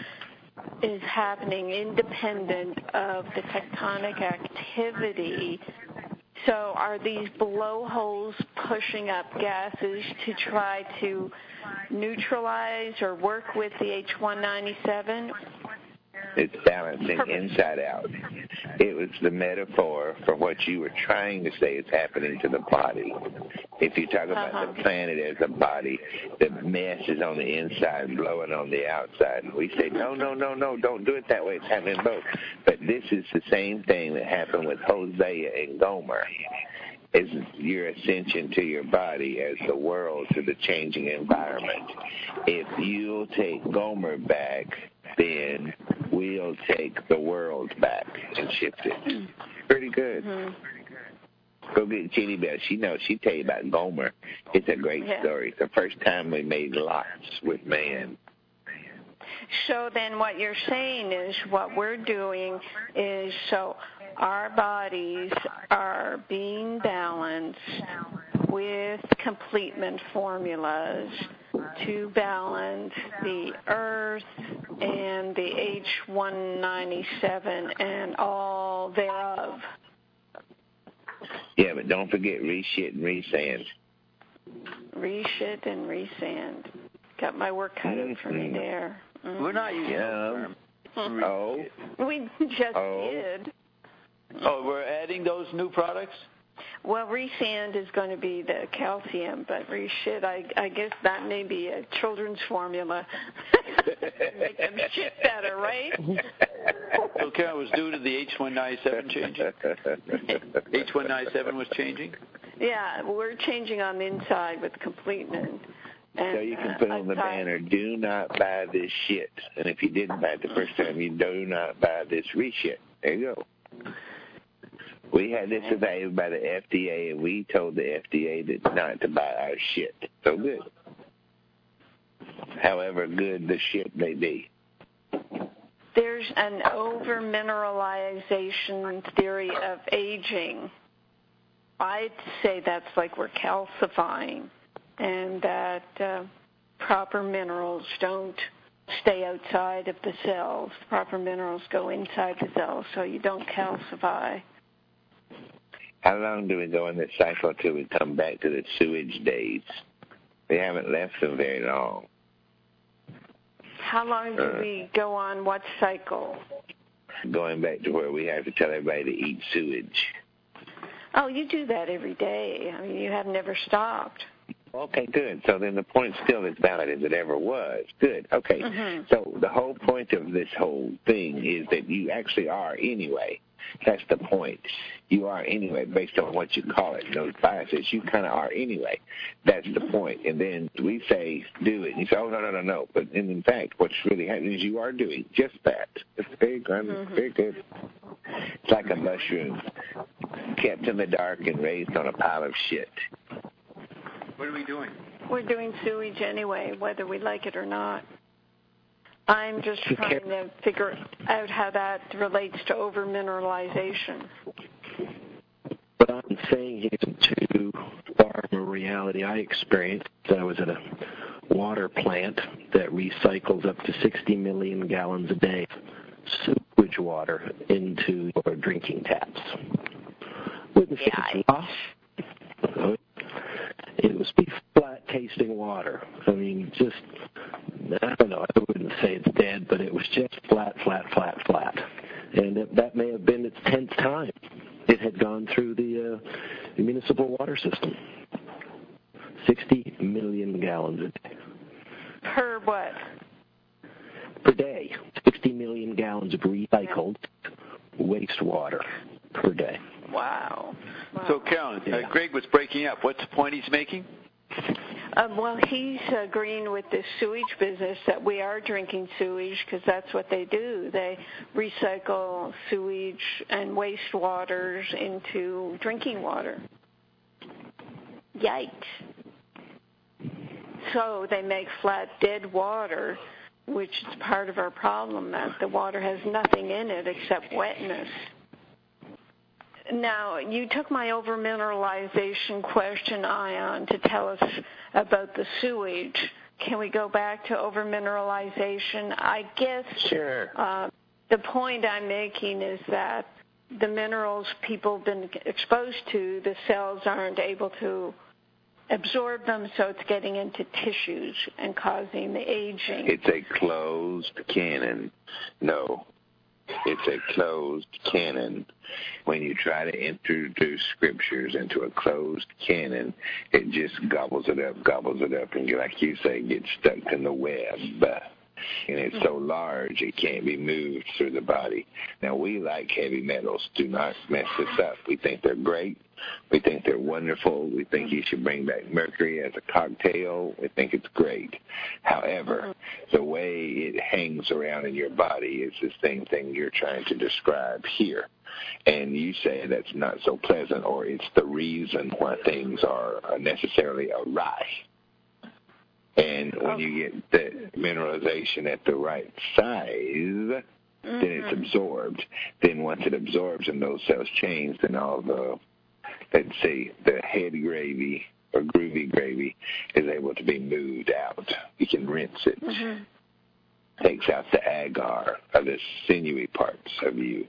is happening independent of the tectonic activity. So are these blowholes pushing up gases to try to neutralize or work with the H197? It's balancing inside out. It was the metaphor for what you were trying to say is happening to the body. If you talk about the planet as a body, the mess is on the inside, blowing on the outside. And we say, no, don't do it that way. It's happening both. But this is the same thing that happened with Hosea and Gomer. Is your ascension to your body as the world to the changing environment. If you'll take Gomer back, then we'll take the world back and shift it. Pretty good. Go get Jenny Bell. She knows. She'll tell you about Gomer. It's a great story. It's the first time we made lots with man. So then what you're saying is what we're doing is so our bodies are being balanced with completement formulas to balance the Earth and the H197 and all thereof. Yeah, but don't forget re-shit and re-sand. Re-shit and re-sand. Got my work cut out for me there. We're not using that term. Oh. We just did. Oh, we're adding those new products? Well, re-sand is going to be the calcium, but re-shit, I guess that may be a children's formula. Make them shit better, right? So Karen was due to the H197 changing? H197 was changing? Yeah, we're changing on the inside with completement. And, so you can put on the banner, do not buy this shit. And if you didn't buy it the first time, you do not buy this re-shit. There you go. We had this evaluated by the FDA, and we told the FDA that not to buy our shit. So good. However good the shit may be. There's an over-mineralization theory of aging. I'd say that's like we're calcifying, and that proper minerals don't stay outside of the cells. Proper minerals go inside the cells, so you don't calcify. How long do we go in this cycle till we come back to the sewage days? We haven't left them very long. How long do we go on what cycle? Going back to where we have to tell everybody to eat sewage. Oh, you do that every day. I mean, you have never stopped. Okay, good. So then the point still as valid as it ever was. Good. Okay. So the whole point of this whole thing is that you actually are anyway. That's the point. You are anyway, based on what you call it. Those biases, you kind of are anyway. That's the point. And then we say, do it. And you say, oh, no. But in fact, what's really happening is you are doing just that. It's very good. Very good. It's like a mushroom kept in the dark and raised on a pile of shit. What are we doing? We're doing sewage anyway, whether we like it or not. I'm just trying to figure out how that relates to over-mineralization. What I'm saying is too far from a reality I experienced. I was at a water plant that recycles up to 60 million gallons a day of sewage water into your drinking taps. Wouldn't say it's lost. It was flat-tasting water. I mean, just, I don't know, I wouldn't say it's dead, but it was just flat. And that may have time. It had gone through the municipal water system. 60 million gallons a day. Per what? Per day. 60 million gallons of recycled wastewater per day. Wow. So, Carolyn, Greg was breaking up. What's the point he's making? Well, he's agreeing with the sewage business that we are drinking sewage because that's what they do. They recycle sewage and wastewaters into drinking water. Yikes. So they make flat, dead water, which is part of our problem, that the water has nothing in it except wetness. Now, you took my over-mineralization question, Ion, to tell us about the sewage. Can we go back to over-mineralization? I guess Sure. The point I'm making is that the minerals people have been exposed to, the cells aren't able to absorb them, so it's getting into tissues and causing the aging. It's a closed cannon. No. It's a closed cannon. When you try to introduce scriptures into a closed cannon, it just gobbles it up, and like you say, gets stuck in the web. And it's so large it can't be moved through the body. Now, we like heavy metals. Do not mess this up. We think they're great. We think they're wonderful. We think you should bring back mercury as a cocktail. We think it's great. However, the way it hangs around in your body is the same thing you're trying to describe here. And you say that's not so pleasant, or it's the reason why things are necessarily awry. And when you get the mineralization at the right size, then it's absorbed. Then once it absorbs and those cells change, then all the, let's say, the head gravy or groovy gravy is able to be moved out. You can rinse it. Takes out the agar, or the sinewy parts of you.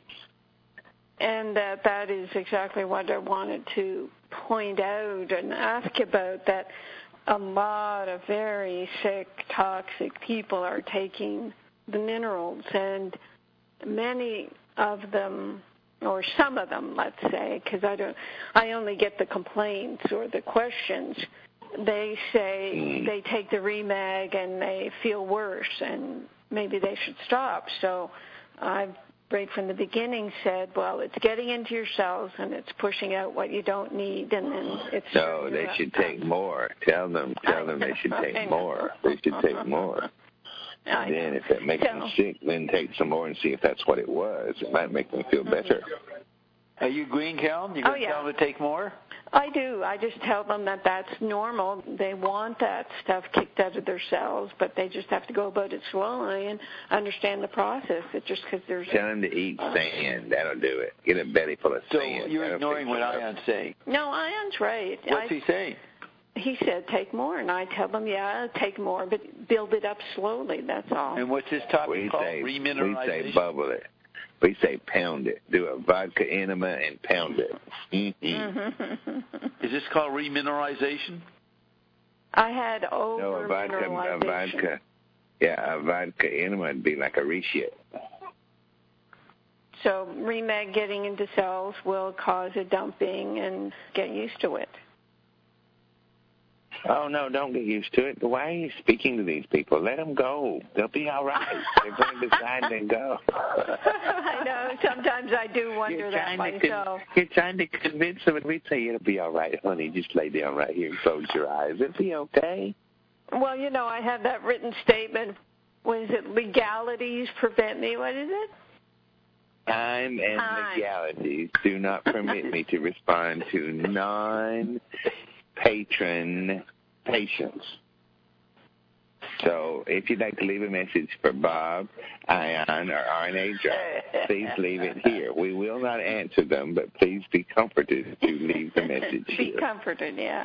And that is exactly what I wanted to point out and ask about, that a lot of very sick, toxic people are taking the minerals, and many of them, or some of them, let's say, because I only get the complaints or the questions. They say they take the Remag and they feel worse, and maybe they should stop. So I've right from the beginning said, well, it's getting into your cells and it's pushing out what you don't need, and then it's... No, they should take more. Tell them they should take more. They should take more. And then if it makes them sick, then take some more and see if that's what it was. It might make them feel better. Are you agreeing, Carol? You going to tell them to take more? I do. I just tell them that that's normal. They want that stuff kicked out of their cells, but they just have to go about it slowly and understand the process. It's just because there's... Tell them to eat sand. That'll do it. Get a belly full of sand. So you're ignoring what Ion's saying. No, Ion's right. What's he saying? He said take more, and I tell them, yeah, take more, but build it up slowly, that's all. And what's his topic called? Remineralization? We say bubble it. We say pound it. Do a vodka enema and pound it. Is this called remineralization? I had over-mineralization. A vodka enema would be like a reshift. So Remag getting into cells will cause a dumping, and get used to it. Oh, no, don't get used to it. Why are you speaking to these people? Let them go. They'll be all right. They're going to decide to go. I know. Sometimes I do wonder that myself. You're trying to convince them, and we say, it'll be all right, honey. Just lay down right here and close your eyes. It'll be okay. Well, you know, I have that written statement. What is it? Legalities prevent me. What is it? Time and legalities do not permit me to respond to non-patron patients. So if you'd like to leave a message for Bob, Ion, or RNA Drug, please leave it here. We will not answer them, but please be comforted to leave the message here. Be comforted, yeah.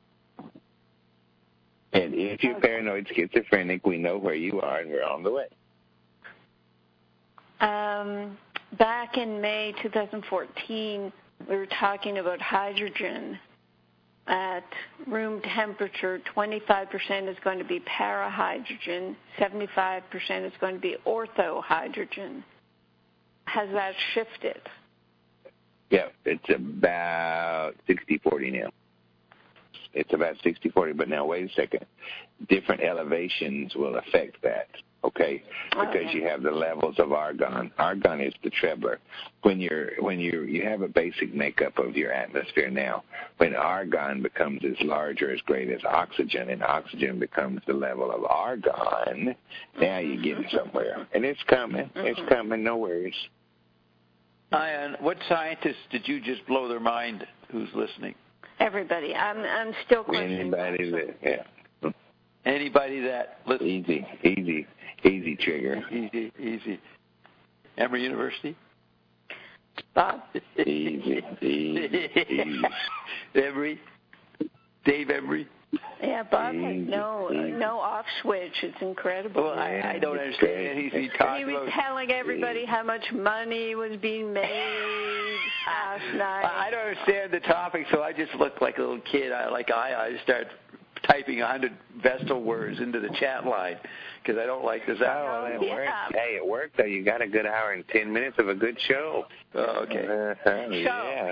And if you're paranoid schizophrenic, we know where you are, and we're on the way. Back in May 2014, we were talking about hydrogen. At room temperature, 25% is going to be parahydrogen, 75% is going to be orthohydrogen. Has that shifted? Yeah, it's about 60-40 now. It's about 60-40, but now wait a second. Different elevations will affect that, okay? Because you have the levels of argon. Argon is the trebler. When you have a basic makeup of your atmosphere now, when argon becomes as large or as great as oxygen, and oxygen becomes the level of argon, now you're getting somewhere. And it's coming. It's coming. No worries. Ian, what scientist did you just blow their mind who's listening? Everybody. I'm still questioning. Anybody that, yeah. Anybody that listens. Easy trigger. Easy. Emory University? Bob? Easy. Emory? Dave Emory? Yeah, Bob has no off switch. It's incredible. Well, I don't understand. He was telling everybody how much money was being made last night. I don't understand the topic, so I just look like a little kid. I start typing 100 Vestal words into the chat line because I don't like this. Oh, it worked. Hey, it worked, though. You got a good hour and 10 minutes of a good show. Oh, okay. Yeah.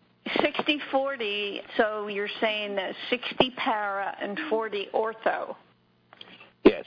60-40, so you're saying that 60 para and 40 ortho. Yes.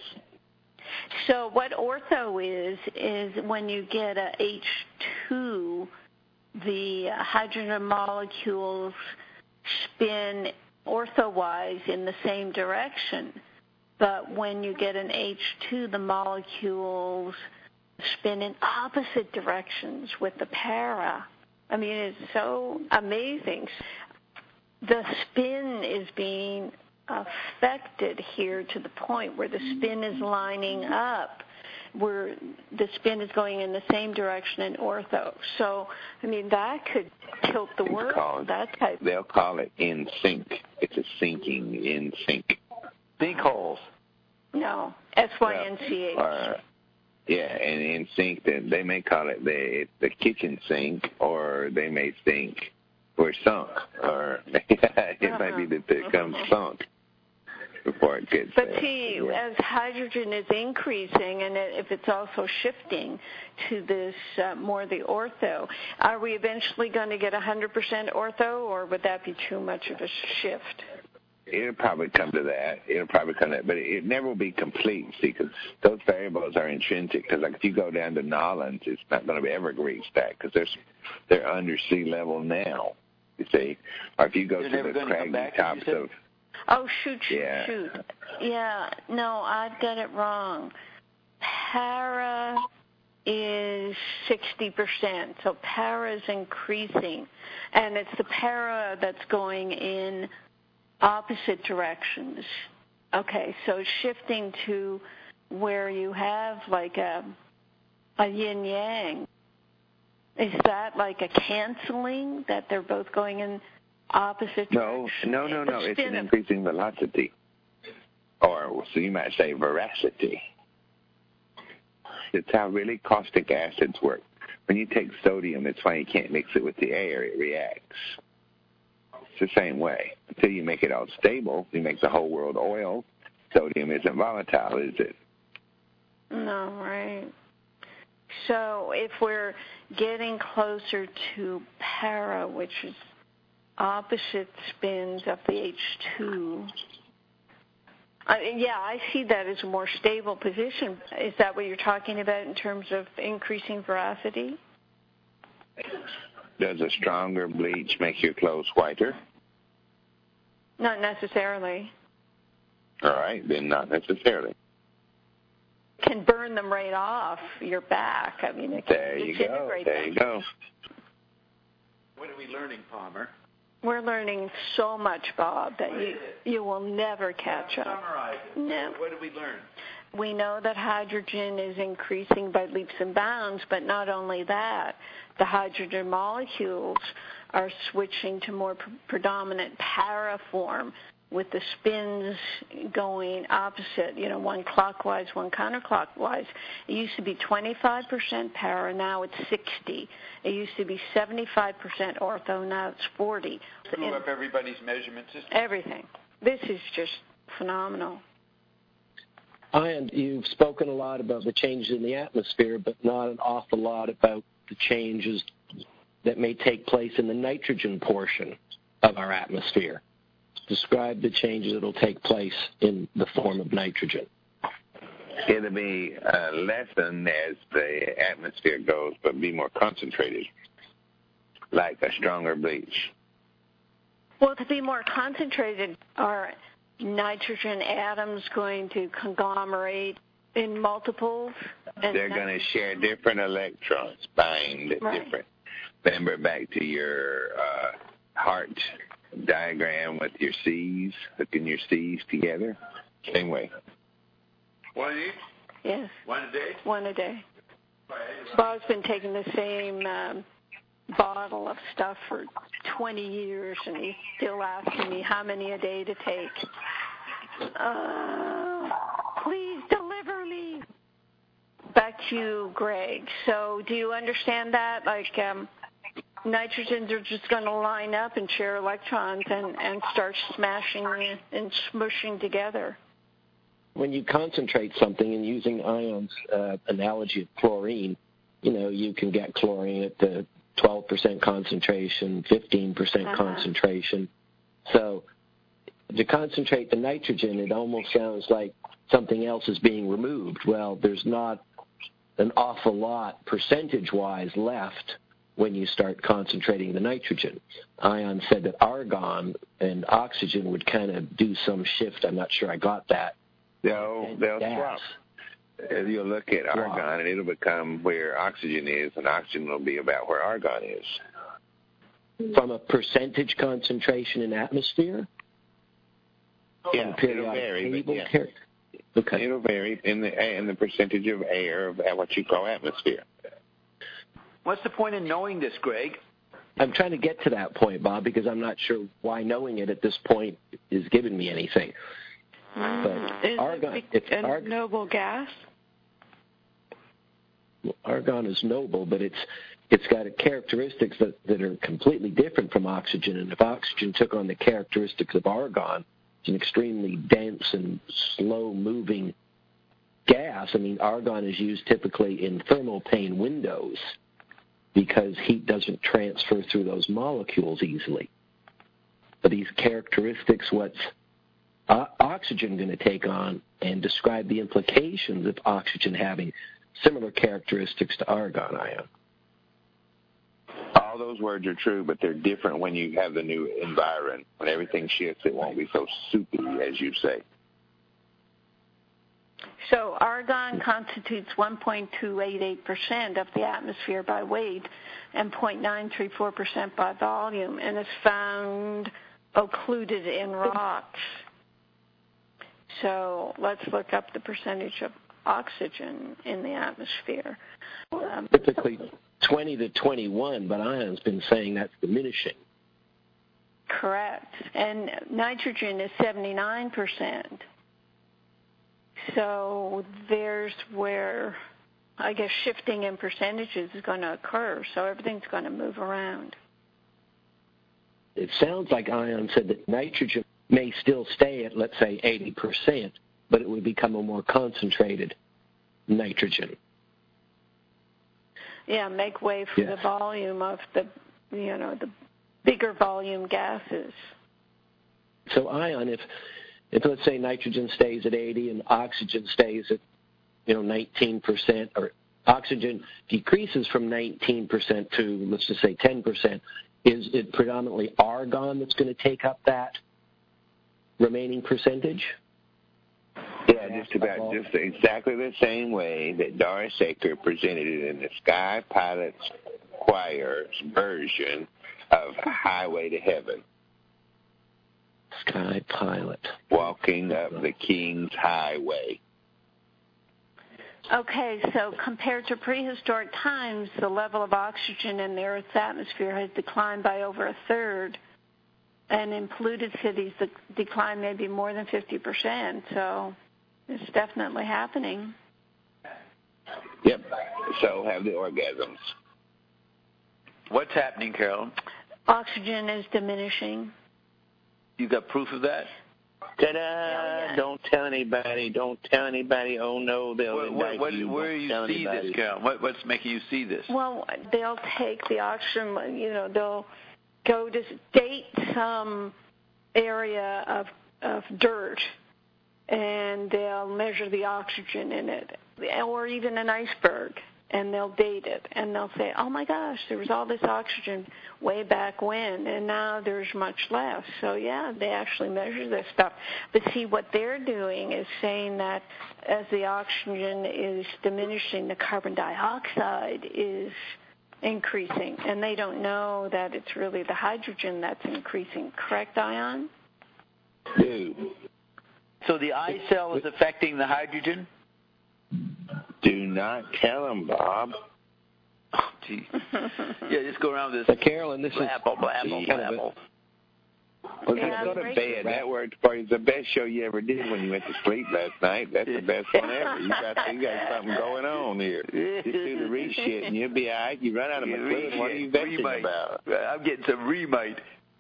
So what ortho is when you get a H2, the hydrogen molecules spin orthowise in the same direction. But when you get an H2, the molecules spin in opposite directions with the para. I mean, it's so amazing. The spin is being affected here to the point where the spin is lining up, where the spin is going in the same direction in ortho. So, I mean, that could tilt the world. They'll call it in sync. It's a sinking in sync. Sinkholes. No, SYNCH. Yeah, and in sync, they may call it the kitchen sink, or they may think we're sunk, or it might be that they become sunk before it gets there. But see, as hydrogen is increasing, and if it's also shifting to this more the ortho, are we eventually going to get 100% ortho, or would that be too much of a shift? It'll probably come to that. But it never will be complete, see, because those variables are intrinsic. Because like if you go down to Nolans, it's not going to ever reach that because they're under sea level now, you see. Or if you go to the craggy tops of... Oh, shoot. Yeah, no, I've got it wrong. Para is 60%, so para is increasing. And it's the para that's going in opposite directions. Okay, so shifting to where you have like a yin-yang. Is that like a canceling, that they're both going in opposite directions? No. It's an increasing velocity. Or, so you might say veracity. It's how really caustic acids work. When you take sodium, it's why you can't mix it with the air. It reacts. It's the same way. Until you make it all stable, you make the whole world oil, sodium isn't volatile, is it? No, right. So if we're getting closer to para, which is opposite spins of the H2, I see that as a more stable position. Is that what you're talking about in terms of increasing veracity? Does a stronger bleach make your clothes whiter? Not necessarily. All right, then not necessarily. Can burn them right off your back. I mean, it can disintegrate them. There you go. What are we learning, Palmer? We're learning so much, Bob, that you will never catch up. Summarize it. No. What did we learn? We know that hydrogen is increasing by leaps and bounds, but not only that, the hydrogen molecules are switching to more predominant para form with the spins going opposite, one clockwise, one counterclockwise. It used to be 25% para, now it's 60. It used to be 75% ortho, now it's 40. Screw up everybody's measurement system. Everything. This is just phenomenal. And you've spoken a lot about the changes in the atmosphere, but not an awful lot about the changes that may take place in the nitrogen portion of our atmosphere? Describe the changes that will take place in the form of nitrogen. It'll be lessened as the atmosphere goes, but be more concentrated, like a stronger bleach. Well, to be more concentrated, are nitrogen atoms going to conglomerate in multiples? They're going to share different electrons, bind different. Remember back to your heart diagram with your C's, hooking your C's together? Same way. One each? Yes. One a day? One a day. Bob's been taking the same bottle of stuff for 20 years, and he's still asking me how many a day to take. Please deliver me. Back to you, Greg. So do you understand that? Like, nitrogens are just going to line up and share electrons and start smashing and smushing together. When you concentrate something, and using Ion's analogy of chlorine, you can get chlorine at the 12% concentration, 15% concentration. So to concentrate the nitrogen, it almost sounds like something else is being removed. Well, there's not an awful lot percentage-wise left when you start concentrating the nitrogen. Ion said that argon and oxygen would kind of do some shift. I'm not sure I got that. They'll swap. You'll look at argon, and it'll become where oxygen is, and oxygen will be about where argon is. From a percentage concentration in atmosphere? Yeah, it'll vary. Okay. It'll vary in the percentage of air of what you call atmosphere. What's the point in knowing this, Greg? I'm trying to get to that point, Bob, because I'm not sure why knowing it at this point is giving me anything. But is argon, it's noble gas? Argon is noble, but it's got characteristics that are completely different from oxygen. And if oxygen took on the characteristics of argon, it's an extremely dense and slow-moving gas. I mean, argon is used typically in thermal pane windows because heat doesn't transfer through those molecules easily. But these characteristics, what's oxygen going to take on, and describe the implications of oxygen having similar characteristics to argon ion. All those words are true, but they're different when you have the new environment. When everything shifts, it won't be so soupy, as you say. So argon constitutes 1.288% of the atmosphere by weight and 0.934% by volume, and is found occluded in rocks. So let's look up the percentage of oxygen in the atmosphere. Typically 20 to 21, but Ion's been saying that's diminishing. Correct. And nitrogen is 79%. So there's where, I guess, shifting in percentages is going to occur. So everything's going to move around. It sounds like Ion said that nitrogen may still stay at, let's say, 80%, but it would become a more concentrated nitrogen. Yeah, make way for the volume of the bigger volume gases. So Ion, if let's say nitrogen stays at 80 and oxygen stays at 19%, or oxygen decreases from 19% to, let's just say, 10%, is it predominantly argon that's going to take up that remaining percentage? Yeah, just exactly the same way that Doris Aker presented it in the Sky Pilot's Choir's version of Highway to Heaven. Sky Pilot. Walking up the King's Highway. Okay, so compared to prehistoric times, the level of oxygen in the Earth's atmosphere has declined by over a third. And in polluted cities, the decline may be more than 50%. So it's definitely happening. Yep. So have the orgasms. What's happening, Carolyn? Oxygen is diminishing. You got proof of that? Ta-da! Yeah. Don't tell anybody. Don't tell anybody. Oh, no, they'll indict you. Where do you see this, Carol? What's making you see this? Well, they'll take the oxygen, they'll go to date some area of dirt, and they'll measure the oxygen in it, or even an iceberg, and they'll date it, and they'll say, oh my gosh, there was all this oxygen way back when, and now there's much less. So yeah, they actually measure this stuff. But see, what they're doing is saying that as the oxygen is diminishing, the carbon dioxide is increasing, and they don't know that it's really the hydrogen that's increasing. Correct, Ion? Dude. So the eye cell is affecting the hydrogen? Do not tell them, Bob. Oh, gee. Yeah, just go around with this. Carolyn, this blabble. Well, just go to bed. That worked for you. It's the best show you ever did when you went to sleep last night. That's the best one ever. You got something going on here. Just do the read shit, and you'll be all right. You run out of McLuhan. What are you venting about? I'm getting some remite.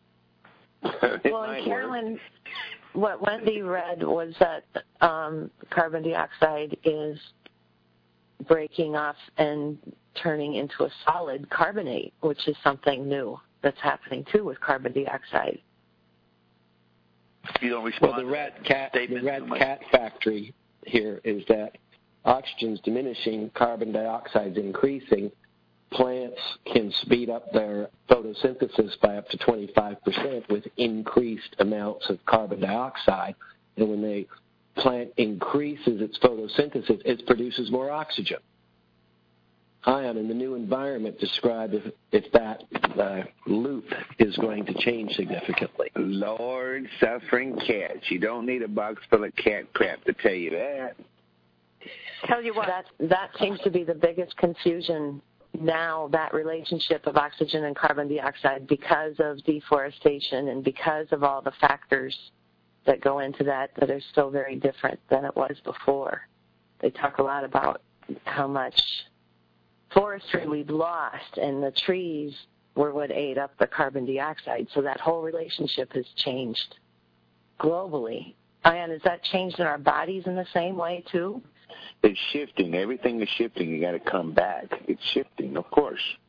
Well, and Carolyn, what Wendy read was that carbon dioxide is breaking off and turning into a solid carbonate, which is something new that's happening too with carbon dioxide. You don't respond. Well, the red cat factory here is that oxygen's diminishing, carbon dioxide's increasing. Plants can speed up their photosynthesis by up to 25% with increased amounts of carbon dioxide. And when the plant increases its photosynthesis, it produces more oxygen. Ion, in the new environment, describe if that loop is going to change significantly. Lord, suffering cats. You don't need a box full of cat crap to tell you that. Tell you what. That seems to be the biggest confusion now, that relationship of oxygen and carbon dioxide, because of deforestation and because of all the factors that go into that are still very different than it was before. They talk a lot about how much forestry we've lost, and the trees were what ate up the carbon dioxide. So that whole relationship has changed globally. Ian, has that changed in our bodies in the same way too? It's shifting. Everything is shifting. You got to come back. It's shifting, of course.